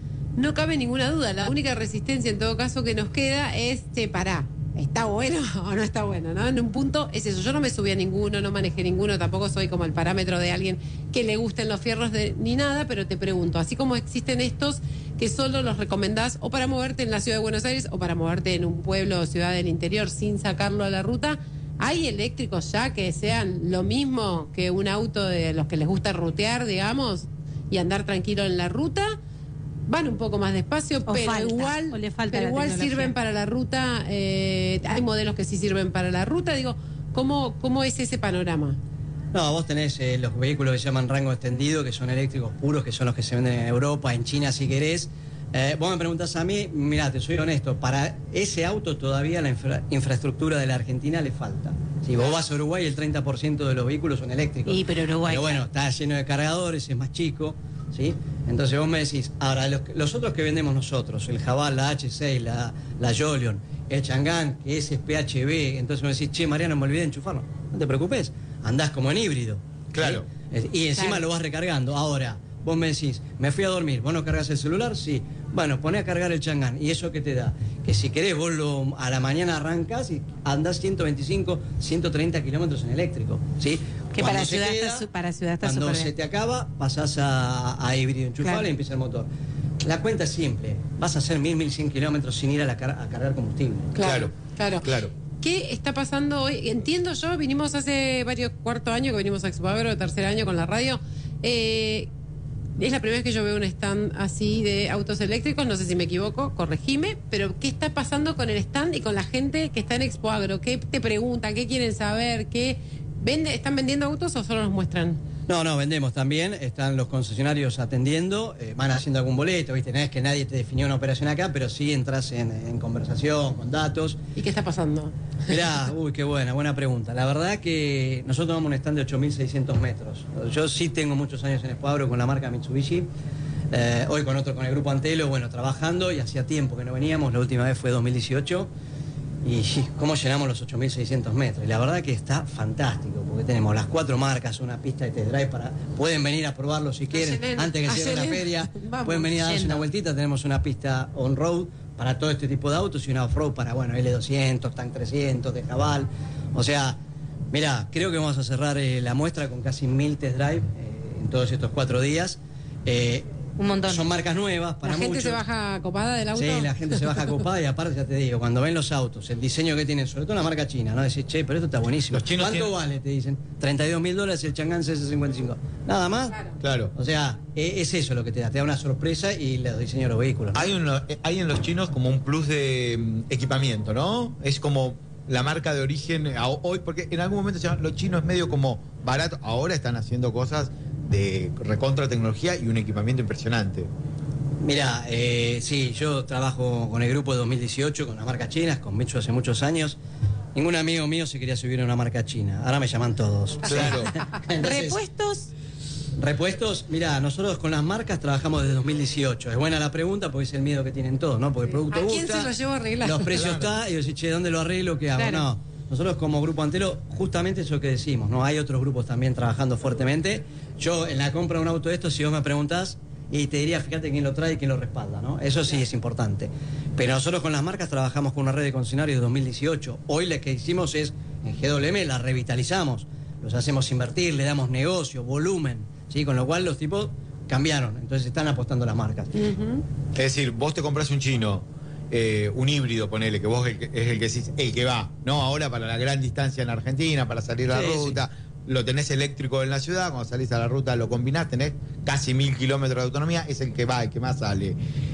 No cabe ninguna duda. La única resistencia en todo caso que nos queda es, che, pará, ¿está bueno o no está bueno? ¿No? En un punto es eso. Yo no me subí a ninguno, no manejé ninguno, tampoco soy como el parámetro de alguien que le gusten los fierros de, ni nada, pero te pregunto, así como existen estos que solo los recomendás o para moverte en la ciudad de Buenos Aires o para moverte en un pueblo o ciudad del interior sin sacarlo a la ruta, ¿hay eléctricos ya que sean lo mismo que un auto de los que les gusta rutear, digamos, y andar tranquilo en la ruta? Van un poco más despacio, O pero falta, igual, o le falta pero la igual tecnología. sirven para la ruta. eh, hay modelos que sí sirven para la ruta. Digo, ¿cómo, cómo es ese panorama? No, vos tenés eh, los vehículos que se llaman rango extendido, que son eléctricos puros, que son los que se venden en Europa, en China si querés. Eh, vos me preguntás a mí, mirá, te soy honesto, para ese auto todavía la infra- infraestructura de la Argentina le falta. Si vos vas a Uruguay, el treinta por ciento de los vehículos son eléctricos. Y, pero Uruguay- Pero bueno, está lleno de cargadores, es más chico, ¿sí? Entonces vos me decís, ahora, los, los otros que vendemos nosotros, el Jabal, la H seis, la, la Jolion, el Chang'an, que ese es P H V, entonces me decís, che, Mariano, me olvidé de enchufarlo. No te preocupes, andás como en híbrido. ¿sí? Claro. Es- Y encima Claro. lo vas recargando. Ahora, vos me decís, me fui a dormir, ¿vos no cargas el celular? Sí. Bueno, poné a cargar el Chang'an. ¿Y eso qué te da? Que si querés, vos lo, a la mañana arrancás y andás ciento veinticinco, ciento treinta kilómetros en eléctrico. ¿sí? Que Cuando para se ciudad, queda, está, su- para ciudad está Cuando súper se bien. te acaba, pasás a, a híbrido enchufable Claro. y empieza el motor. La cuenta es simple. Vas a hacer mil, mil cien kilómetros sin ir a, la car- a cargar combustible. Claro, claro. Claro. ¿Qué está pasando hoy? Entiendo yo, vinimos hace varios cuarto año que venimos a Expo Agro, tercer año con la radio. Eh, es la primera vez que yo veo un stand así de autos eléctricos, no sé si me equivoco, corregime, pero ¿qué está pasando con el stand y con la gente que está en Expo Agro? ¿Qué te preguntan? ¿Qué quieren saber? ¿Qué vende, ¿Están vendiendo autos o solo los muestran? No, no, vendemos también. Están los concesionarios atendiendo, eh, van haciendo algún boleto, ¿viste? No es que nadie te definió una operación acá, pero sí entras en, en conversación, con datos. ¿Y qué está pasando? Mirá, uy, qué buena, buena pregunta. La verdad que nosotros vamos a un stand de ocho mil seiscientos metros. Yo sí tengo muchos años en Expo Agro con la marca Mitsubishi. Eh, hoy con otro, con el grupo Antelo, bueno, trabajando y hacía tiempo que no veníamos. La última vez fue dos mil dieciocho. y cómo llenamos los ocho mil seiscientos metros. Y la verdad que está fantástico, porque tenemos las cuatro marcas, una pista de test drive para... Pueden venir a probarlo si quieren, Llenen, antes que cierre la llenen. feria. Vamos, Pueden venir a darse yendo. una vueltita. Tenemos una pista on-road para todo este tipo de autos y una off-road para, bueno, L doscientos, Tank trescientos, de Jabal. O sea, mira, creo que vamos a cerrar eh, la muestra con casi mil test drive eh, en todos estos cuatro días. Eh, Un montón. Son marcas nuevas para ¿La gente muchos. se baja copada del auto? Sí, la gente se baja copada y aparte ya te digo, cuando ven los autos, el diseño que tienen, sobre todo la marca china, ¿no? Decís, che, pero esto está buenísimo. Los chinos ¿Cuánto tienen- vale? Te dicen, treinta y dos mil dólares el Chang'an C S cincuenta y cinco. Nada más. Claro. O sea, e- es eso lo que te da, te da una sorpresa y los diseños de los vehículos, ¿no? Hay, uno- eh, hay en los chinos como un plus de mm, equipamiento, ¿no? Es como la marca de origen a- hoy, porque en algún momento se llama, los chinos es medio como barato, ahora están haciendo cosas de recontra tecnología y un equipamiento impresionante. Mira, eh, sí, yo trabajo con el grupo de dos mil dieciocho, con las marcas chinas, con Micho hace muchos años. Ningún amigo mío se quería subir a una marca china. Ahora me llaman todos. Claro. Entonces, ¿Repuestos? Repuestos, mira, nosotros con las marcas trabajamos desde dos mil dieciocho. Es buena la pregunta porque es el miedo que tienen todos, ¿no? Porque el producto ¿A quién gusta, se lo llevo a arreglar? los precios Claro. está, y yo decís, che, ¿dónde lo arreglo? ¿Qué hago? Claro. No, nosotros como Grupo Antelo, justamente eso que decimos, ¿no? Hay otros grupos también trabajando fuertemente. Yo en la compra de un auto de estos, si vos me preguntás, y te diría, fíjate quién lo trae y quién lo respalda, ¿no? Eso sí es importante. Pero nosotros con las marcas trabajamos con una red de concesionarios de dos mil dieciocho. Hoy lo que hicimos es, en G W M la revitalizamos, los hacemos invertir, le damos negocio, volumen, ¿sí? Con lo cual los tipos cambiaron, entonces están apostando a las marcas. Es decir, vos te compras un chino, eh, un híbrido, ponele, que vos el que- es el que decís, el que va, ¿no? Ahora para la gran distancia en Argentina, para salir a la Sí, ruta, lo tenés eléctrico en la ciudad, cuando salís a la ruta lo combinás, tenés casi mil kilómetros de autonomía, es el que va, el que más sale.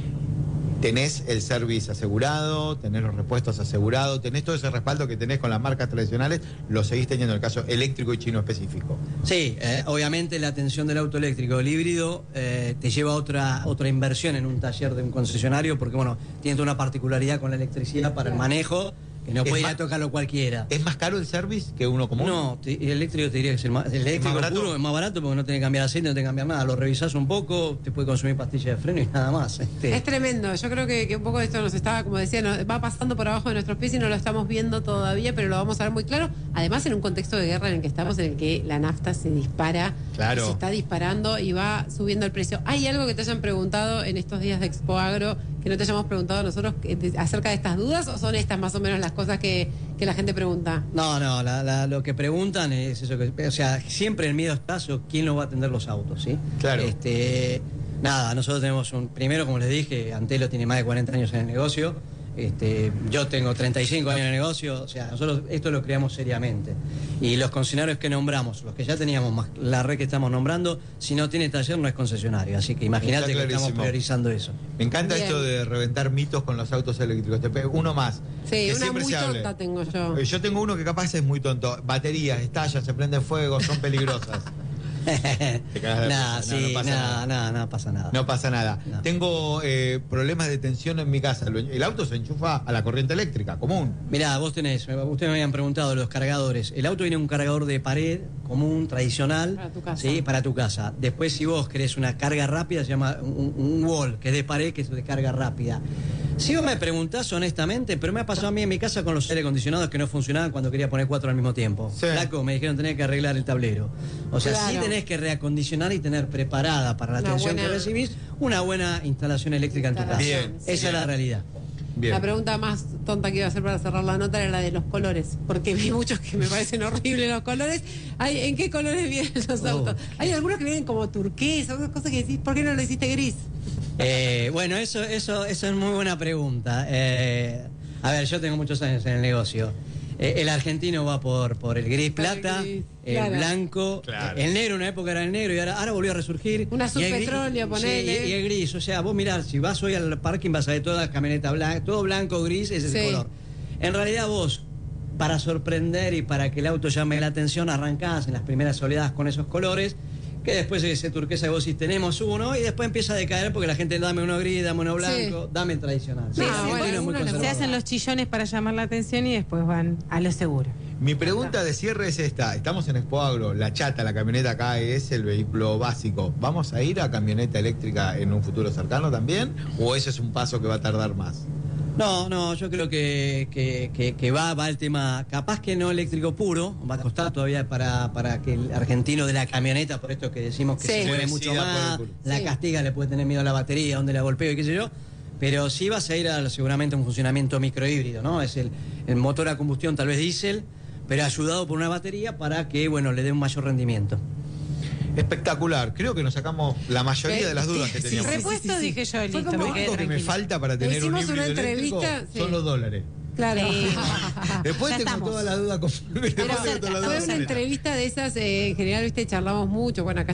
Tenés el service asegurado, tenés los repuestos asegurados, tenés todo ese respaldo que tenés con las marcas tradicionales, lo seguís teniendo en el caso eléctrico y chino específico. Sí, eh, obviamente la atención del auto eléctrico, el híbrido, eh, te lleva a otra, otra inversión en un taller de un concesionario, porque bueno, tiene toda una particularidad con la electricidad para el manejo, que no Es puede ir más- a tocarlo cualquiera. ¿Es más caro el service que uno común? No, te- el eléctrico te diría que es el, más, el eléctrico barato? puro es más barato porque no tiene que cambiar aceite, no tiene que cambiar nada. Lo revisás un poco, te puede consumir pastillas de freno y nada más. Este. Es tremendo. Yo creo que, que un poco de esto nos estaba, como decía, nos va pasando por abajo de nuestros pies y no lo estamos viendo todavía, pero lo vamos a ver muy claro. Además, en un contexto de guerra en el que estamos, en el que la nafta se dispara, Claro. se está disparando y va subiendo el precio. ¿Hay algo que te hayan preguntado en estos días de Expo Agro que no te hayamos preguntado nosotros que- de- acerca de estas dudas o son estas más o menos las cosas que, que la gente pregunta? No, no, la- la- lo que preguntan es eso que, o sea, siempre el miedo está sobre quién lo va a atender los autos, ¿sí? Claro. Este, nada, nosotros tenemos un, primero, como les dije, Antelo tiene más de cuarenta años en el negocio, este, yo tengo treinta y cinco años en el negocio, o sea, nosotros esto lo creamos seriamente. Y los concesionarios que nombramos, los que ya teníamos más la red que estamos nombrando, si no tiene taller no es concesionario, así que imagínate Está que estamos clarísimo. priorizando eso. Me encanta Bien. esto de reventar mitos con los autos eléctricos. Te pego uno más. Sí, que una siempre muy se hable. tonta tengo yo. Eh, Yo tengo uno que capaz es muy tonto. Baterías, estallan, se prende fuego, son peligrosas. Te cagas de Nada, risa. No, sí, no pasa nada, nada. nada, nada pasa nada. No pasa nada. No. Tengo eh, problemas de tensión en mi casa. Lo- El auto se enchufa a la corriente eléctrica, común. Mirá, vos tenés, ustedes me habían preguntado de los cargadores. El auto viene un cargador de pared común, tradicional, Para tu casa. ¿sí? Para tu casa. Después, si vos querés una carga rápida, se llama un, un wall, que es de pared, que es de carga rápida. Si vos me preguntás honestamente, pero me ha pasado a mí en mi casa con los aire acondicionados que no funcionaban cuando quería poner cuatro al mismo tiempo. Sí. Flaco, me dijeron tenés que arreglar el tablero. O sea, sí Claro. tenés que reacondicionar y tener preparada para la Una atención buena- que recibís una buena instalación eléctrica en tu casa. Instalación, Bien. sí. Esa es la realidad. Bien. La pregunta más tonta que iba a hacer para cerrar la nota era la de los colores, porque vi muchos que me parecen horribles los colores. Hay, ¿en qué colores vienen los Oh. autos? Hay algunos que vienen como turquesa, otras cosas que decís, ¿por qué no lo hiciste gris? Eh, bueno, eso, eso, eso es muy buena pregunta. Eh, a ver, yo tengo muchos años en el negocio. Eh, el argentino va por, por el gris Por el plata, gris, el claro. blanco, Claro. el negro, una época era el negro y ahora, ahora volvió a resurgir. Un azul Y el gris- petróleo, sí, ponele. y, y el gris, o sea, vos mirá, si vas hoy al parking vas a ver toda la camioneta blanca, todo blanco, gris, ese es Sí. el color. En realidad vos, para sorprender y para que el auto llame la atención, arrancás en las primeras oleadas con esos colores, que después ese turquesa que vos decís tenemos uno y después empieza a decaer porque la gente dame uno gris, dame uno blanco, dame el tradicional. Sí, el sí, argentino bueno, es muy uno le- Se conservador. hacen los chillones para llamar la atención y después van a lo seguro. Mi pregunta de cierre es esta. Estamos en Expo Agro. La chata, la camioneta acá es el vehículo básico. ¿Vamos a ir a camioneta eléctrica en un futuro cercano también? ¿O ese es un paso que va a tardar más? No, no, yo creo que, que, que, que va, va el tema, capaz que no eléctrico puro, va a costar todavía para, para que el argentino de la camioneta, por esto que decimos que Sí. se mueve mucho más, la Sí. castiga, le puede tener miedo a la batería, donde la golpeo y qué sé yo, pero sí vas a ir a seguramente un funcionamiento microhíbrido, ¿no? Es el, el motor a combustión, tal vez diésel, pero ayudado por una batería para que, bueno, le dé un mayor rendimiento. Espectacular. Creo que nos sacamos la mayoría de las dudas que Sí, teníamos. repuesto dije yo, listo, Lo me quedé único que me tranquila. falta para tener un Hicimos híbrido una eléctrico entrevista, sí. son los dólares. Claro. Después Ya tengo estamos. todas las dudas con... Pero Después tengo todas las fue dudas una con- entrevista de esas, eh, en general, viste, charlamos mucho. Bueno, acá